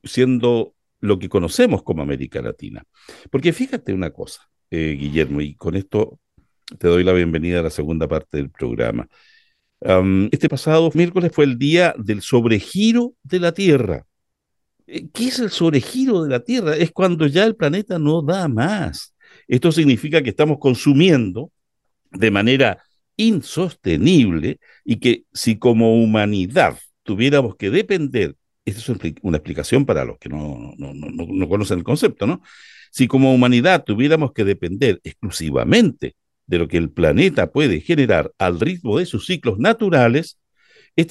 lo que conocemos como América Latina. Porque fíjate una cosa, Guillermo, y con esto te doy la bienvenida a la segunda parte del programa. Este pasado miércoles fue el día del sobregiro de la Tierra. ¿Qué es el sobregiro de la Tierra? Es cuando ya el planeta no da más. Esto significa que estamos consumiendo de manera insostenible y que si como humanidad tuviéramos que depender, esta es una explicación para los que no conocen el concepto, ¿no? Si como humanidad tuviéramos que depender exclusivamente de lo que el planeta puede generar al ritmo de sus ciclos naturales, este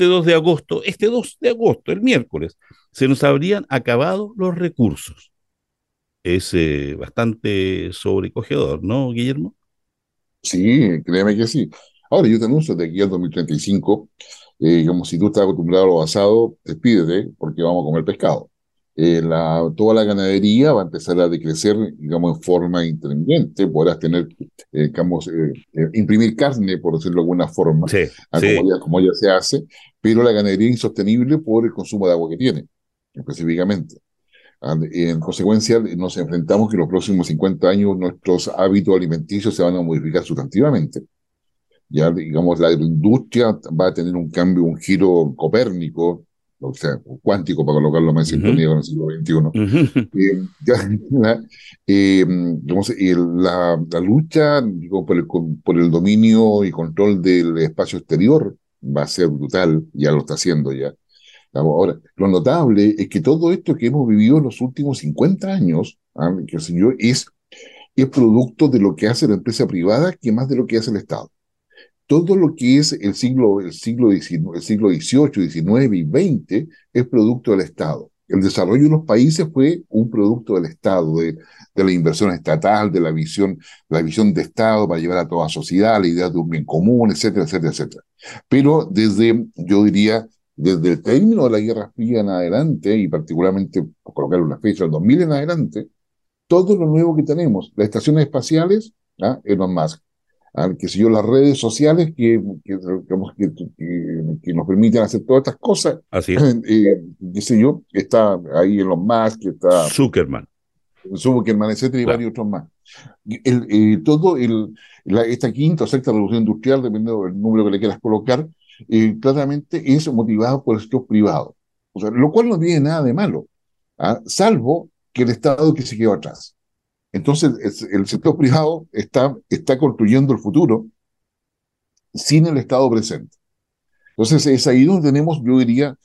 2 de agosto, el miércoles, se nos habrían acabado los recursos. Es bastante sobrecogedor, ¿no, Guillermo? Sí, créeme que sí. Ahora, yo te anuncio de aquí al 2035, digamos, si tú estás acostumbrado a lo basado, despídete porque vamos a comer pescado. Toda la ganadería va a empezar a decrecer, digamos, en forma intermitente. Podrás tener, digamos, imprimir carne, por decirlo de alguna forma, Sí, sí. como ya se hace, pero la ganadería es insostenible por el consumo de agua que tiene, específicamente. En consecuencia, nos enfrentamos que en los próximos 50 años nuestros hábitos alimenticios se van a modificar sustantivamente. Ya, digamos, la industria va a tener un cambio, un giro copérnico, o sea, cuántico, para colocarlo más en sintonía con el siglo XXI. Ya, digamos, la lucha, digo, por el dominio y control del espacio exterior va a ser brutal, ya lo está haciendo ya. Ahora, lo notable es que todo esto que hemos vivido en los últimos 50 años, que señor, es producto de lo que hace la empresa privada, que más de lo que hace el Estado. Todo lo que es el siglo XVIII, XIX y XX es producto del Estado. El desarrollo de los países fue un producto del Estado, de la inversión estatal, de la visión de Estado para llevar a toda sociedad, la idea de un bien común, etcétera, etcétera, etcétera. Pero yo diría, desde el término de la Guerra Fría en adelante, y particularmente, por colocar una fecha, el 2000 en adelante, todo lo nuevo que tenemos, las estaciones espaciales, Elon Musk, qué sé yo, las redes sociales digamos, que nos permiten hacer todas estas cosas, Así es. qué sé yo, está ahí Elon Musk, está Zuckerman. Zuckerman, etcétera, y Claro. varios otros más. Esta quinta o sexta revolución industrial, dependiendo del número que le quieras colocar, claramente es motivado por el sector privado. O sea, lo cual no tiene nada de malo, salvo que el Estado que se quedó atrás. Entonces, el sector privado está construyendo el futuro sin el Estado presente. Entonces, es ahí donde tenemos, yo diría,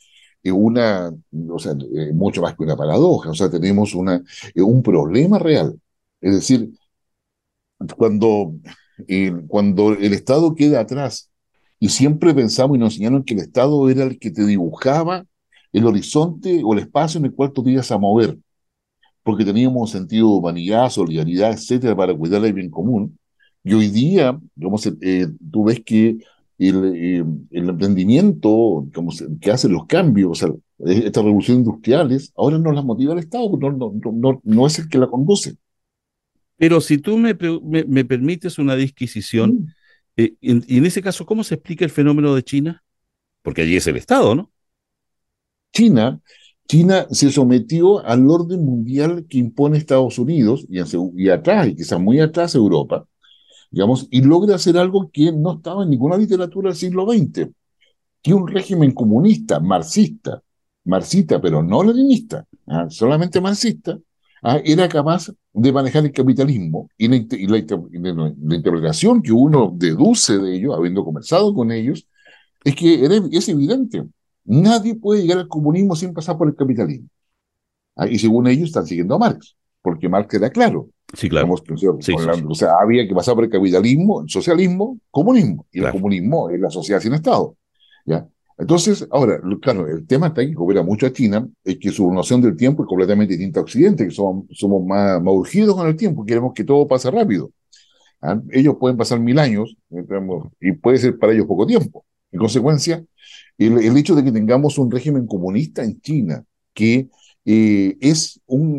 mucho más que una paradoja, o sea, tenemos un problema real. Es decir, cuando, cuando el Estado queda atrás, y siempre pensamos y nos enseñaron que el Estado era el que te dibujaba el horizonte o el espacio en el cual tú te ibas a mover, porque teníamos un sentido de humanidad, solidaridad, etcétera, para cuidar el bien común. Y hoy día, digamos, tú ves que el emprendimiento que hace los cambios, o sea, estas revoluciones industriales, ahora no las motiva el Estado, no es el que la conduce. Pero si tú me permites una disquisición, Mm. y en ese caso, ¿cómo se explica el fenómeno de China? Porque allí es el Estado, ¿no? China, China se sometió al orden mundial que impone Estados Unidos y atrás, y quizás muy atrás Europa, digamos, y logra hacer algo que no estaba en ninguna literatura del siglo XX, que un régimen comunista, marxista, pero no leninista, solamente marxista, era capaz de manejar el capitalismo y la interpretación que uno deduce de ello, habiendo conversado con ellos, es que es evidente. Nadie puede llegar al comunismo sin pasar por el capitalismo. Y según ellos están siguiendo a Marx, porque Marx era claro. Sí, claro. Digamos, Sí, sí, sí, o sea, había que pasar por el capitalismo, el socialismo, comunismo. Y el claro. comunismo es la sociedad sin Estado. ¿Ya? Entonces, ahora, claro, el tema está que coopera mucho a China, es que su noción del tiempo es completamente distinta a Occidente, que somos más urgidos con el tiempo, queremos que todo pase rápido. Ellos pueden pasar 1000 años, y puede ser para ellos poco tiempo. En consecuencia, el hecho de que tengamos un régimen comunista en China, que es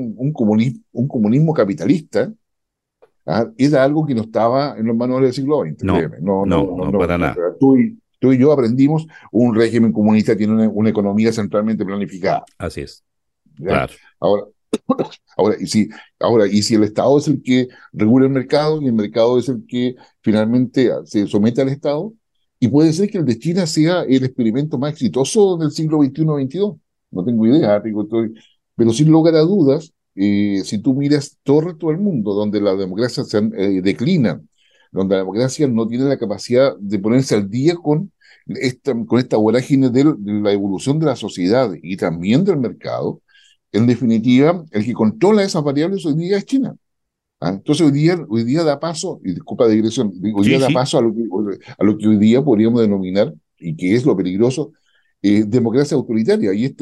un comunismo capitalista, era algo que no estaba en los manuales del siglo XX, No, créeme. No, no, no, no, no, no, para no. nada. Tú y yo aprendimos, un régimen comunista tiene una economía centralmente planificada. Así es, ¿Ya? claro. Ahora, y si el Estado es el que regula el mercado y el mercado es el que finalmente se somete al Estado, y puede ser que el de China sea el experimento más exitoso del siglo XXI-XXII. No tengo idea, pero sin lugar a dudas, si tú miras todo el resto del mundo, donde la democracia declina, donde la democracia no tiene la capacidad de ponerse al día con esta vorágine de la evolución de la sociedad y también del mercado, en definitiva, el que controla esas variables hoy día es China. Entonces hoy día da paso, y disculpa de digresión, hoy día Sí, da sí, paso a lo que hoy día podríamos denominar, y que es lo peligroso, democracia autoritaria. Y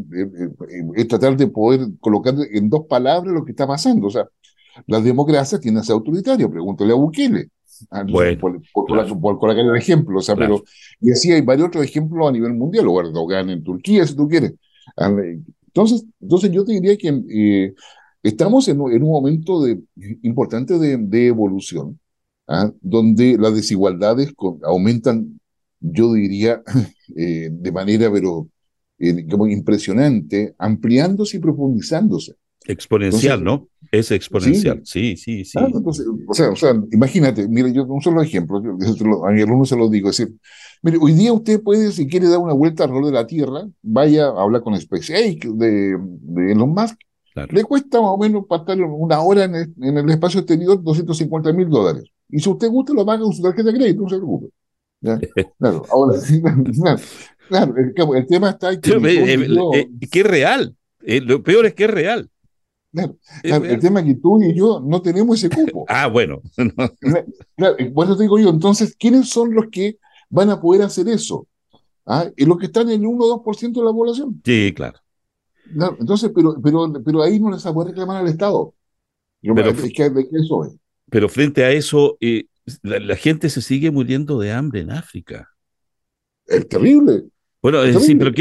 es tratar de poder colocar en dos palabras lo que está pasando. O sea, las democracias tienden a ser autoritarias, pregúntale a Bukele. Entonces, bueno, claro, por colocar el ejemplo, o sea, claro. y así hay varios otros ejemplos a nivel mundial, o Erdogan en Turquía, si tú quieres. Entonces yo te diría que estamos en un momento importante de evolución, donde las desigualdades aumentan, yo diría, de manera, pero como impresionante, ampliándose y profundizándose. Entonces, Exponencial, ¿no? Es exponencial. sí, Sí, sí, claro, sí. entonces, o sea, imagínate, mire, yo un solo ejemplo, a mi alumno se lo digo, es decir, mire, hoy día usted puede, si quiere dar una vuelta alrededor de la Tierra, vaya a hablar con SpaceX de Elon Musk, Claro. le cuesta más o menos para estar una hora en el espacio exterior $250.000. Y si usted gusta, lo paga con su tarjeta de crédito, no se preocupe. ¿Ya? Claro, ahora, claro, claro, el tema está en que ni tú ni yo, Que es real. Lo peor es que es real. claro, Es claro, el real. tema es que tú y yo no tenemos ese cupo. Ah, bueno. Claro, por eso te digo yo, entonces, ¿quiénes son los que van a poder hacer eso? Y los que están en el 1 o 2% de la población. Sí, claro. Claro, entonces, pero ahí no les va a poder reclamar al Estado. Pero, Es que eso es. pero frente a eso, la gente se sigue muriendo de hambre en África. Es terrible, Bueno, es es decir, terrible. pero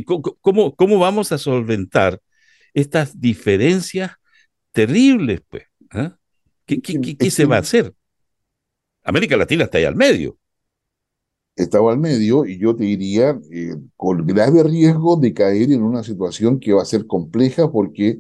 ¿cómo vamos a solventar estas diferencias terribles, pues? ¿Ah? ¿Qué, Es qué, que, qué, qué es se que va a hacer? América Latina está ahí al medio. estaba al medio y yo te diría, con grave riesgo de caer en una situación que va a ser compleja porque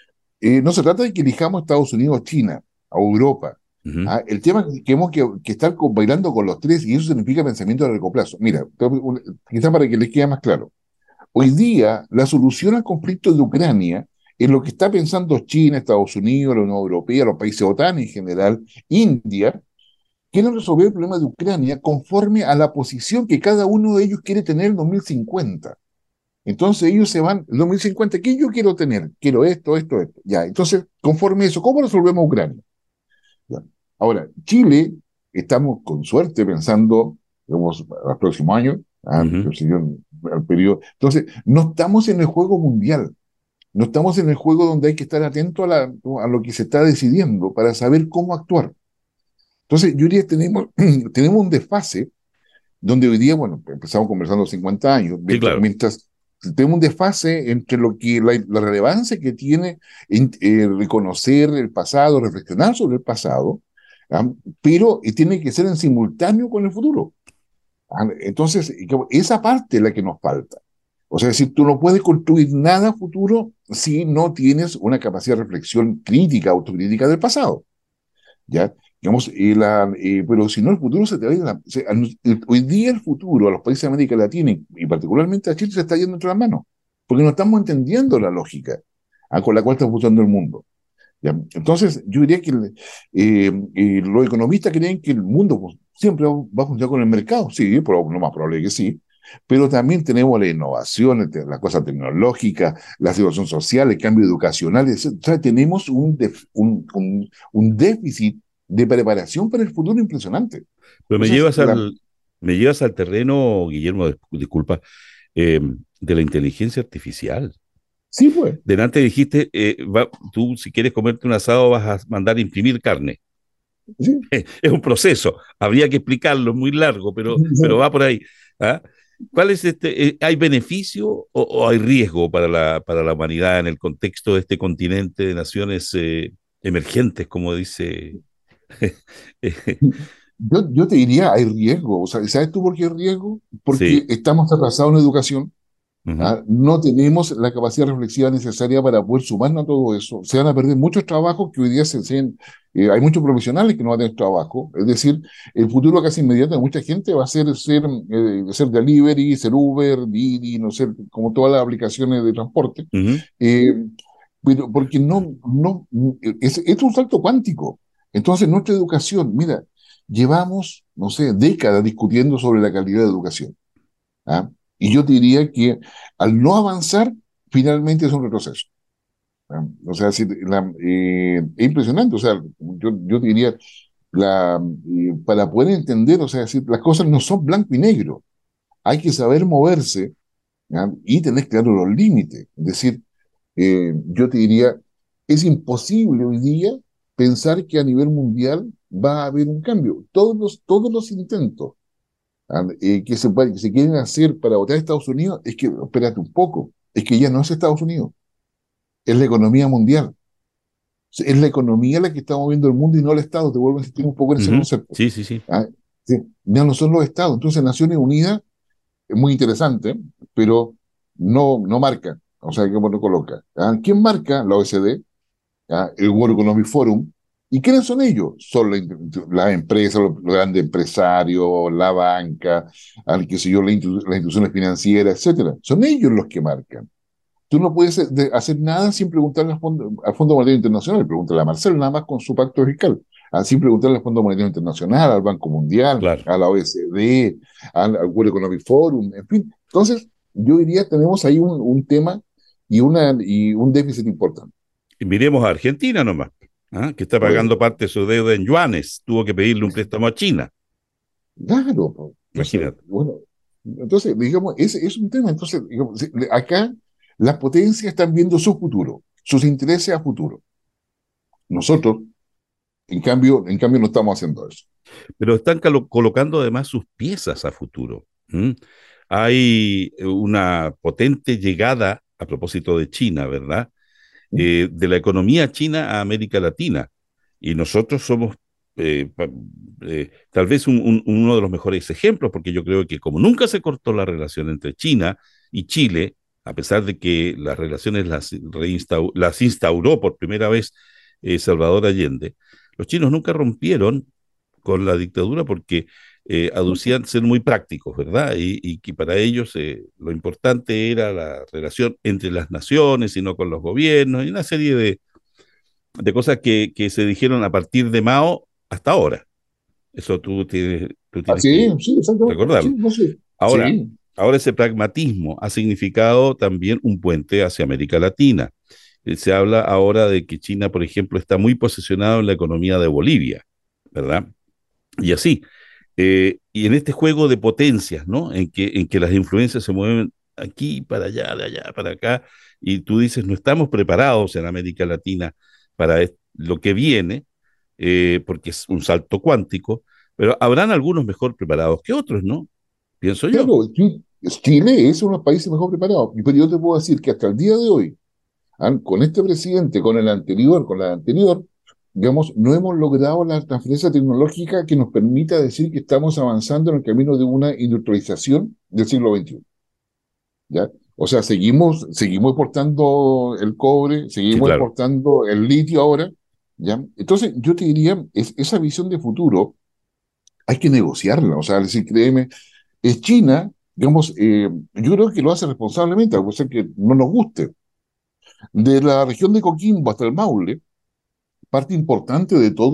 no se trata de que elijamos Estados Unidos, China o Europa. Ujú. El tema es que tenemos que estar bailando con los tres y eso significa pensamiento de largo plazo. Mira, quizás para que les quede más claro. Hoy día, la solución al conflicto de Ucrania es lo que está pensando China, Estados Unidos, la Unión Europea, los países OTAN en general, India, quieren resolver el problema de Ucrania conforme a la posición que cada uno de ellos quiere tener en 2050. Entonces ellos se van, en 2050, ¿qué yo quiero tener? Quiero esto, esto, esto. Ya, entonces, conforme a eso, ¿cómo resolvemos Ucrania? Ya. Ahora, Chile, estamos con suerte pensando, digamos, al próximo año, Ujú. al periodo. Entonces, no estamos en el juego mundial, no estamos en el juego donde hay que estar atento a lo que se está decidiendo para saber cómo actuar. Entonces, yo diría que tenemos un desfase donde hoy día, bueno, empezamos conversando 50 años, Sí, mientras, claro. mientras tenemos un desfase entre lo que la relevancia que tiene reconocer el pasado, reflexionar sobre el pasado, ¿ah? Pero tiene que ser en simultáneo con el futuro. Entonces, esa parte es la que nos falta. O sea, es decir, tú no puedes construir nada futuro si no tienes una capacidad de reflexión crítica, autocrítica del pasado. ¿Ya? Digamos, pero si no, el futuro se te va a ir. Hoy día el futuro a los países de América Latina y particularmente a Chile se está yendo entre las manos, porque no estamos entendiendo la lógica con la cual está funcionando el mundo. ¿Ya? Entonces, yo diría que los economistas creen que el mundo pues, siempre va a funcionar con el mercado. Sí, pero lo más probable es que sí. Pero también tenemos la innovación, las cosas tecnológicas, la situación social, el cambio educacional. O sea, tenemos un déficit de preparación para el futuro impresionante. Pero Entonces, me llevas al terreno, Guillermo, disculpa, eh, de la inteligencia artificial. sí, pues. Delante dijiste, tú si quieres comerte un asado vas a mandar a imprimir carne. Sí. Es un proceso, habría que explicarlo, es muy largo, pero va por ahí. ¿Ah? ¿Cuál es ¿hay beneficio o hay riesgo para la humanidad en el contexto de este continente de naciones emergentes, como dice? Yo te diría, hay riesgo. O sea, ¿sabes tú por qué hay riesgo? Porque Sí. estamos atrasados en educación. Ujú, No tenemos la capacidad reflexiva necesaria para poder sumarnos a todo eso. Se van a perder muchos trabajos que hoy día hay muchos profesionales que no van a tener trabajo. Es decir, el futuro casi inmediato de mucha gente va a ser delivery, ser Uber, Didi, no sé, como todas las aplicaciones de transporte. ujú. Eh, pero porque es un salto cuántico. Entonces, nuestra educación, mira, llevamos, no sé, décadas discutiendo sobre la calidad de educación. ¿Ah? Y yo te diría que al no avanzar, finalmente es un retroceso. ¿Ah? O sea, es impresionante. O sea, yo te diría, para poder entender, o sea, las cosas no son blanco y negro. Hay que saber moverse, ¿ah? Y tener claro los límites. Es decir, yo te diría, es imposible hoy día pensar que a nivel mundial va a haber un cambio. Todos los intentos que se quieren hacer para votar a Estados Unidos, es que, espérate un poco, es que ya no es Estados Unidos, es la economía mundial. Es la economía la que está moviendo el mundo y no el Estado. Te vuelvo a insistir un poco en ese Ujú. concepto. Sí, sí, sí. ¿Ah? Sí, ya no son los Estados. Entonces, Naciones Unidas es muy interesante, pero no marca, o sea, ¿cómo lo coloca? ¿Quién marca? La OECD, el World Economic Forum. ¿Y quiénes son ellos? Son las empresas, los grandes empresarios, la banca, qué sé yo, las instituciones financieras, etcétera. Son ellos los que marcan. Tú no puedes hacer nada sin preguntarle al Fondo Monetario Internacional. Pregúntale a Marcelo, nada más con su pacto fiscal. Sin preguntarle al Fondo Monetario Internacional, al Banco Mundial, Claro. a la OECD, al World Economic Forum, en fin. Entonces, yo diría tenemos ahí un tema y un déficit importante. Y miremos a Argentina nomás, ¿ah? Que está Por eso. pagando parte de su deuda en yuanes. Tuvo que pedirle un préstamo a China. Claro, pues. Entonces, Imagínate. bueno, entonces, digamos, ese es un tema. Entonces, digamos, acá las potencias están viendo su futuro, sus intereses a futuro. Nosotros, en cambio, no estamos haciendo eso. Pero están colocando además sus piezas a futuro. ¿Mm? Hay una potente llegada, a propósito de China, ¿verdad? De la economía china a América Latina. Y nosotros somos tal vez uno de los mejores ejemplos, porque yo creo que como nunca se cortó la relación entre China y Chile, a pesar de que las relaciones las instauró por primera vez Salvador Allende, los chinos nunca rompieron con la dictadura porque aducían ser muy prácticos, ¿verdad? Y que para ellos lo importante era la relación entre las naciones y no con los gobiernos, y una serie de cosas que se dijeron a partir de Mao hasta ahora. Eso tú tienes Sí, que sí, exactamente. recordarlo. Sí, no sé. Ahora, Sí, ahora ese pragmatismo ha significado también un puente hacia América Latina. Se habla ahora de que China, por ejemplo, está muy posicionado en la economía de Bolivia, ¿verdad? Y así. Y en este juego de potencias, ¿no? En que las influencias se mueven aquí para allá, de allá para acá, y tú dices, no estamos preparados en América Latina para lo que viene, porque es un salto cuántico, pero habrán algunos mejor preparados que otros, ¿no? pienso yo. Claro, Chile es uno de los países mejor preparados. Pero yo te puedo decir que hasta el día de hoy, con este presidente, con el anterior, con la anterior, digamos, no hemos logrado la transferencia tecnológica que nos permita decir que estamos avanzando en el camino de una industrialización del siglo XXI. ¿Ya? O sea, seguimos exportando el cobre, Sí, seguimos claro. exportando el litio ahora, ¿ya? Entonces, yo te diría, esa visión de futuro hay que negociarla, o sea, es decir, créeme, es China, digamos, yo creo que lo hace responsablemente, a pesar que no nos guste. De la región de Coquimbo hasta el Maule, parte importante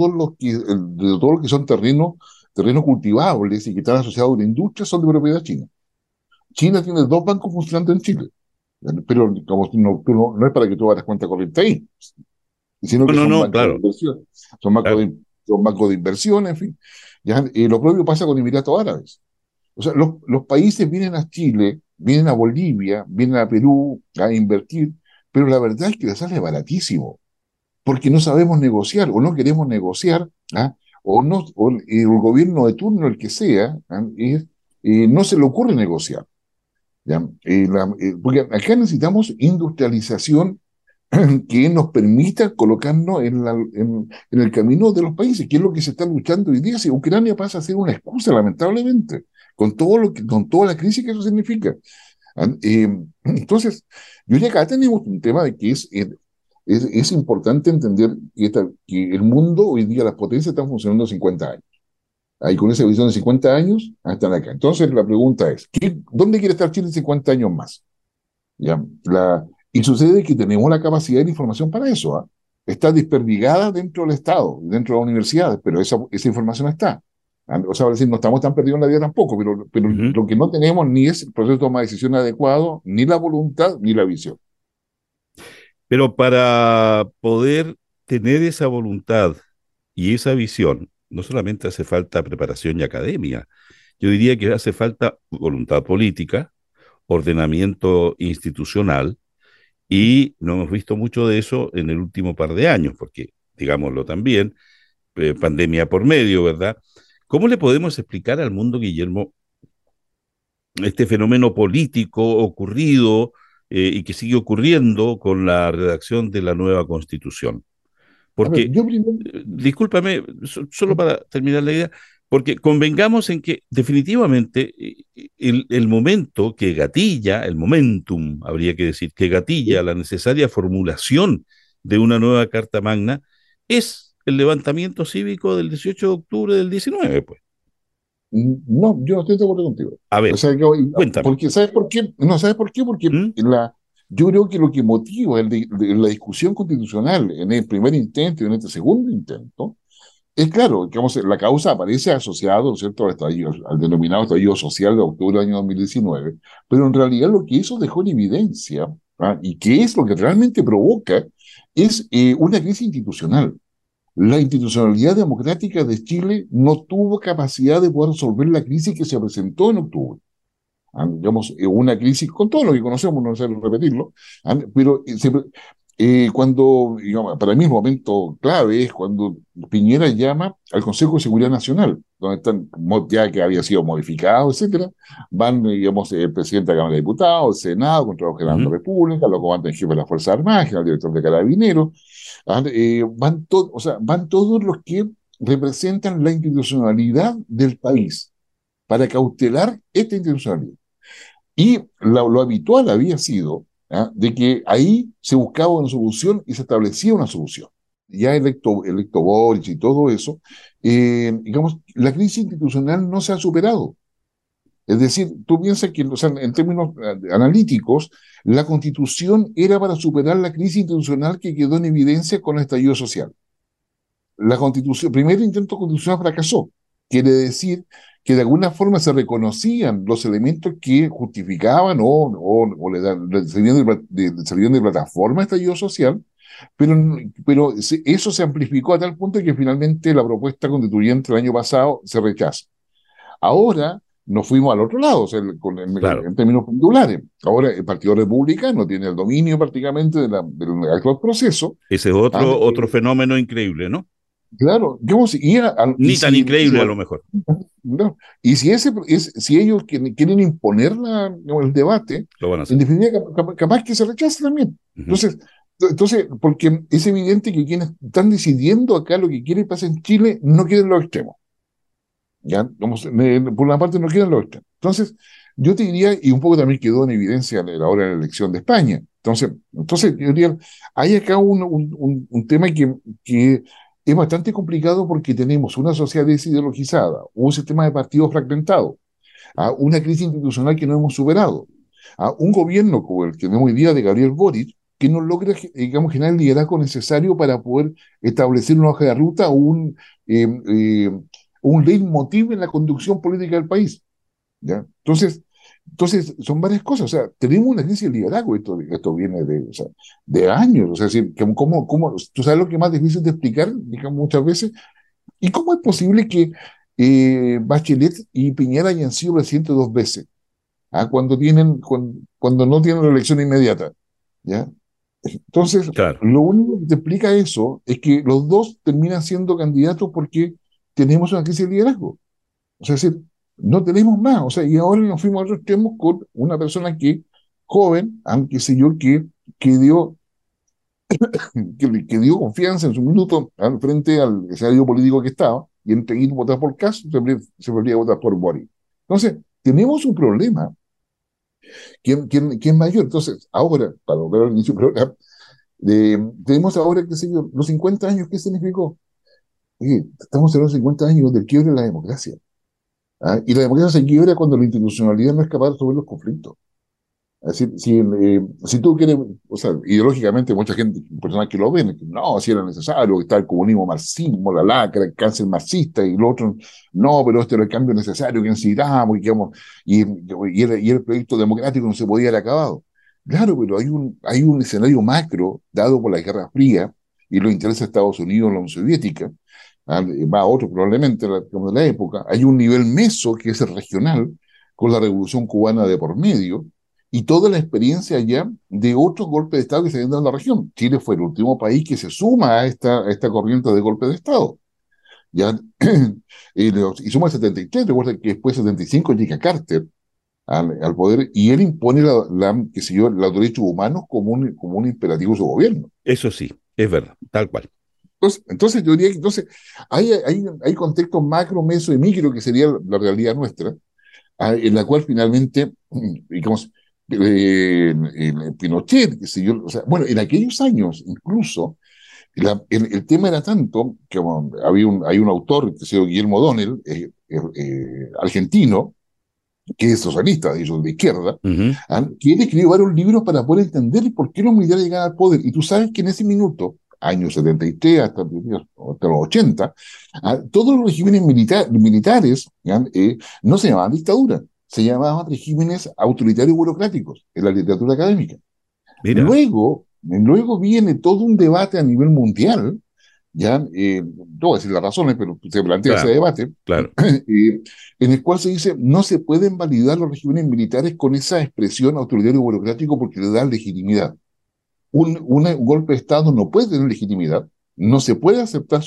de todo lo que son terrenos cultivables y que están asociados a una industria son de propiedad china. China tiene dos bancos funcionando en Chile, pero como no es para que tú hagas cuenta corriente ahí, sino No, que no, son no, bancos de claro, inversión, son bancos claro. de, son bancos de inversión, en fin. ¿Ya? Lo propio pasa con Emiratos Árabes. O sea, los países vienen a Chile, vienen a Bolivia, vienen a Perú a invertir, pero la verdad es que les sale baratísimo, porque no sabemos negociar o no queremos negociar, ¿ah? O no, o el gobierno de turno, el que sea, ¿ah? No se le ocurre negociar. ¿Ya? Porque acá necesitamos industrialización que nos permita colocarnos en el camino de los países, que es lo que se está luchando hoy día. Si Ucrania pasa a ser una excusa, lamentablemente, con toda la crisis que eso significa. ¿Ah? Entonces, yo diría que acá tenemos un tema de que es importante entender que el mundo hoy día, las potencias están funcionando 50 años. Ahí con esa visión de 50 años, están acá. Entonces, la pregunta es, ¿dónde quiere estar Chile en 50 años más? ¿Ya? Y sucede que tenemos la capacidad de información para eso. ¿Ah? Está desperdigada dentro del Estado, dentro de las universidades, pero esa información está. ¿Ah? O sea, decir, no estamos tan perdidos en la vida tampoco, pero Ujú. lo que no tenemos ni es el proceso de toma de decisión adecuado, ni la voluntad, ni la visión. Pero para poder tener esa voluntad y esa visión, no solamente hace falta preparación y academia, yo diría que hace falta voluntad política, ordenamiento institucional, y no hemos visto mucho de eso en el último par de años, porque, digámoslo también, pandemia por medio, ¿verdad? ¿Cómo le podemos explicar al mundo, Guillermo, este fenómeno político ocurrido y que sigue ocurriendo con la redacción de la nueva Constitución? A ver, Porque, yo primero, discúlpame, solo para terminar la idea, porque convengamos en que definitivamente el momento que gatilla, el momentum, habría que decir, que gatilla la necesaria formulación de una nueva Carta Magna, es el levantamiento cívico del 18 de octubre del 19, pues. no, yo no estoy de acuerdo contigo. A O ver, sea, cuéntame. porque, ¿sabes por qué? No, ¿sabes por qué? Porque ¿Mm? yo creo que lo que motiva la discusión constitucional en el primer intento y en este segundo intento es claro, digamos, la causa aparece asociado, ¿no es cierto?, al denominado estallido social de octubre del año 2019, pero en realidad lo que eso dejó en evidencia, ¿ah? Y que es lo que realmente provoca, es una crisis institucional. La institucionalidad democrática de Chile no tuvo capacidad de poder resolver la crisis que se presentó en octubre. Digamos, una crisis con todo lo que conocemos, no es necesario repetirlo, pero cuando, digamos, para mí el momento clave es cuando Piñera llama al Consejo de Seguridad Nacional, donde están, ya que había sido modificado, etcétera, van, digamos, el presidente de la Cámara de Diputados, el Senado, Contralor General de la Ujú. República, los comandantes en jefe de las Fuerzas Armadas, el director de Carabineros, o sea, van todos los que representan la institucionalidad del país para cautelar esta institucionalidad. Y lo habitual había sido, ¿ah? De que ahí se buscaba una solución y se establecía una solución. Ya electo Boric y todo eso, digamos, la crisis institucional no se ha superado. Es decir, tú piensas que, o sea, en términos analíticos, la constitución era para superar la crisis institucional que quedó en evidencia con el estallido social. La constitución, el primer intento constitucional fracasó. Quiere decir que de alguna forma se reconocían los elementos que justificaban o le servían de plataforma a estallido social, pero eso se amplificó a tal punto que finalmente la propuesta constituyente el año pasado se rechaza. Ahora nos fuimos al otro lado, o sea, Claro, en términos pendulares. Ahora el Partido Republicano tiene el dominio prácticamente del actual proceso. ese es ¿Ah? otro fenómeno increíble, ¿no? claro, Ni tan increíble a lo mejor. no, y si ellos quieren imponer el debate, Lo van a en hacer. definitiva capaz que se rechace también. Ujú. Entonces, porque es evidente que quienes están decidiendo acá lo que quiere que pase en Chile no quieren los extremos. ¿Ya? Por una parte no quieren los extremos. Entonces, yo te diría, y un poco también quedó en evidencia ahora en la elección de España. Entonces yo diría, hay acá un tema que es bastante complicado porque tenemos una sociedad desideologizada, un sistema de partidos fragmentado, una crisis institucional que no hemos superado, un gobierno como el que tenemos hoy día de Gabriel Boric, que no logra, digamos, generar el liderazgo necesario para poder establecer una hoja de ruta o eh, eh, un leitmotiv en la conducción política del país. ¿Ya? Entonces, son varias cosas. O sea, tenemos una crisis de liderazgo. Esto viene o sea, de años. O sea, es decir, tú sabes lo que es más difícil de explicar, digamos, muchas veces. ¿Y cómo es posible que Bachelet y Piñera hayan sido presidentes dos veces? Cuando no tienen la elección inmediata. ¿Ya? Entonces, Claro, lo único que te explica eso es que los dos terminan siendo candidatos porque tenemos una crisis de liderazgo. O sea, es decir, no tenemos más. O sea, y ahora nos fuimos a otro extremo con una persona joven, aunque sé yo, que dio, que dio confianza en su minuto al frente al escenario político que estaba, y entre ir a votar por Kass, se volvía a votar por Boric. Entonces, tenemos un problema. ¿Quién es mayor? Entonces, ahora, para volver al inicio del programa, tenemos ahora, qué sé yo, los 50 años, ¿qué significó? Estamos en los 50 años del quiebre de la democracia. Y la democracia se quiebra cuando la institucionalidad no es capaz de resolver los conflictos. Es decir, si tú quieres, o sea, ideológicamente mucha gente, personas que lo ven, que no, si era necesario, que está el comunismo, marxismo, la lacra, el cáncer marxista y lo otro, no, pero este era el cambio necesario que necesitábamos y el proyecto democrático no se podía haber acabado. Claro, pero hay un escenario macro dado por la Guerra Fría y los intereses de Estados Unidos en la Unión Soviética, va a otro probablemente como de la época, hay un nivel meso que es el regional, con la Revolución Cubana de por medio, y toda la experiencia ya de otros golpes de Estado que se habían dado en la región. Chile fue el último país que se suma a esta corriente de golpes de Estado. Ya, y suma el 73, recuerda que después del 75 llega Carter al poder y él impone qué sé yo, los derechos humanos como un imperativo de su gobierno. eso sí, es verdad, tal cual. Entonces yo diría que hay contextos macro, meso y micro que sería la realidad nuestra, en la cual finalmente, digamos, Pinochet, qué sé yo, o sea, bueno, en aquellos años incluso, el tema era tanto que bueno, hay un autor, que se llama Guillermo O'Donnell, argentino, que es socialista, de ellos de izquierda, Ujú. que él escribió varios libros para poder entender por qué los militares llegaban al poder. Y tú sabes que en ese minuto, años 73 hasta los 80, todos los regímenes militares no se llamaban dictadura, se llamaban regímenes autoritarios burocráticos en la literatura académica. Mira, Luego viene todo un debate a nivel mundial, ya, no voy a decir las razones, pero se plantea ese claro, debate, claro, eh, en el cual se dice no se pueden validar los regímenes militares con esa expresión autoritario burocrático porque le dan legitimidad. Un golpe de Estado no puede tener legitimidad, no se puede aceptar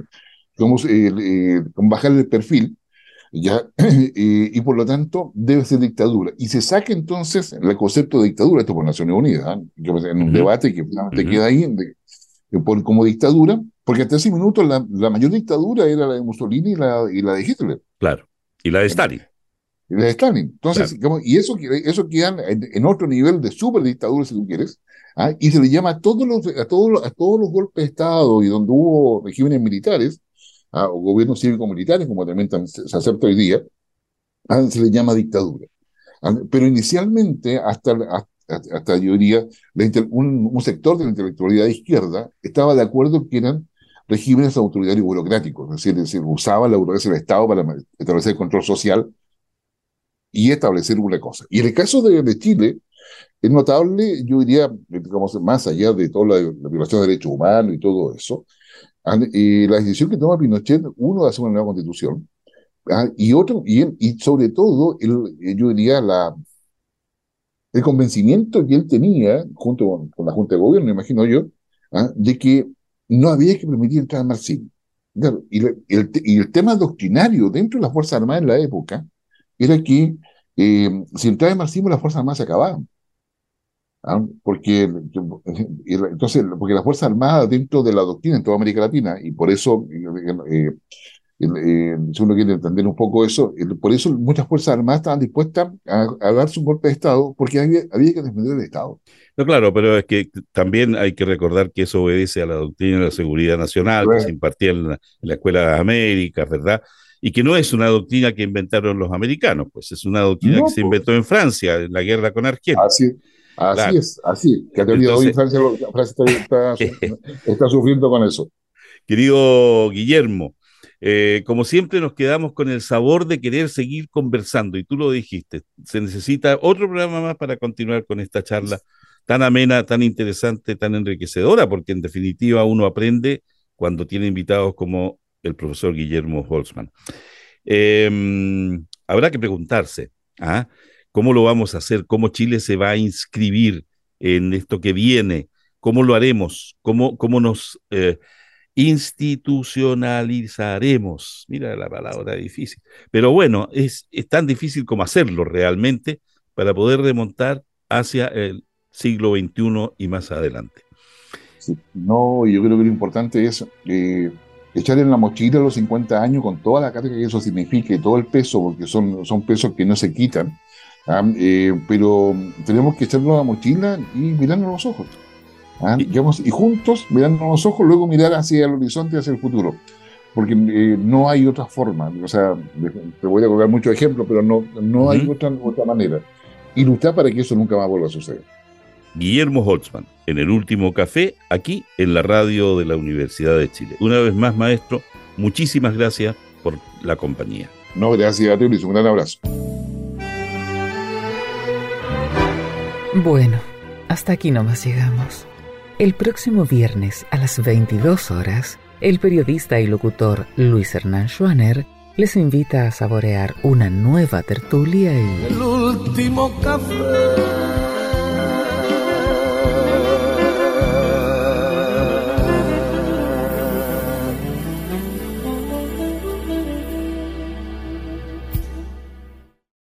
con bajarle el perfil, ya, y por lo tanto debe ser dictadura. Y se saca entonces el concepto de dictadura, esto por Naciones Unidas, en un ujú, debate que finalmente ujú, queda ahí, como dictadura, porque hasta ese minuto la mayor dictadura era la de Mussolini y la de Hitler, claro. Y la de Stalin, y la de Stalin. Entonces, claro. digamos, y eso queda en otro nivel de superdictadura, si tú quieres, y se le llama a todos los golpes de Estado y donde hubo regímenes militares, o gobiernos cívico-militares, como también se acepta hoy día, se le llama dictadura. Pero inicialmente, hasta yo diría, un sector de la intelectualidad de izquierda estaba de acuerdo que eran regímenes autoritarios burocráticos, es decir, usaba la burocracia del Estado para establecer control social y establecer una cosa. Y en el caso de Chile, es notable, yo diría, digamos, más allá de toda la violación de derechos humanos y todo eso, la decisión que toma Pinochet, uno, de hacer una nueva constitución, y otro, y sobre todo, yo diría, el convencimiento que él tenía, junto con la Junta de Gobierno, imagino yo, de que no había que permitir entrar al marxismo. Claro, y el tema doctrinario dentro de las Fuerzas Armadas en la época era que si entraba el marxismo, las Fuerzas Armadas se acababan. ¿Ah? Porque las Fuerzas Armadas dentro de la doctrina en toda América Latina, y por eso, si uno quiere entender un poco eso, por eso muchas Fuerzas Armadas estaban dispuestas a darse un golpe de Estado, porque había que defender el Estado. No, claro, pero es que también hay que recordar que eso obedece a la doctrina de la seguridad nacional que se impartía en la Escuela de las Américas, ¿verdad? Y que no es una doctrina que inventaron los americanos, pues es una doctrina que se inventó en Francia, en la guerra con Argel. Así Claro. es. Que a teoría hoy Francia está sufriendo con eso. Querido Guillermo, como siempre nos quedamos con el sabor de querer seguir conversando, y tú lo dijiste, se necesita otro programa más para continuar con esta charla tan amena, tan interesante, tan enriquecedora, porque en definitiva uno aprende cuando tiene invitados como el profesor Guillermo Holtzman. Habrá que preguntarse, ¿cómo lo vamos a hacer? ¿Cómo Chile se va a inscribir en esto que viene? ¿Cómo lo haremos? ¿Cómo nos institucionalizaremos? Mira la palabra difícil. Pero bueno, es tan difícil como hacerlo realmente para poder remontar hacia el siglo XXI y más adelante. Sí, no, yo creo que lo importante es echar en la mochila los 50 años con toda la carga que eso significa y todo el peso, porque son pesos que no se quitan, pero tenemos que echarlo a la mochila y mirarnos los ojos. Y juntos, mirarnos los ojos, luego mirar hacia el horizonte, hacia el futuro. Porque no hay otra forma. O sea, te voy a colocar muchos ejemplos, pero no hay otra manera. Y luchar para que eso nunca más vuelva a suceder. Guillermo Holtzman, en el último café, aquí en la radio de la Universidad de Chile. Una vez más, maestro, muchísimas gracias por la compañía. No, gracias a ti, Luis. Un gran abrazo. Bueno, hasta aquí nomás llegamos. El próximo viernes a las 22 horas, el periodista y locutor Luis Hernán Schwaner les invita a saborear una nueva tertulia y... El último café.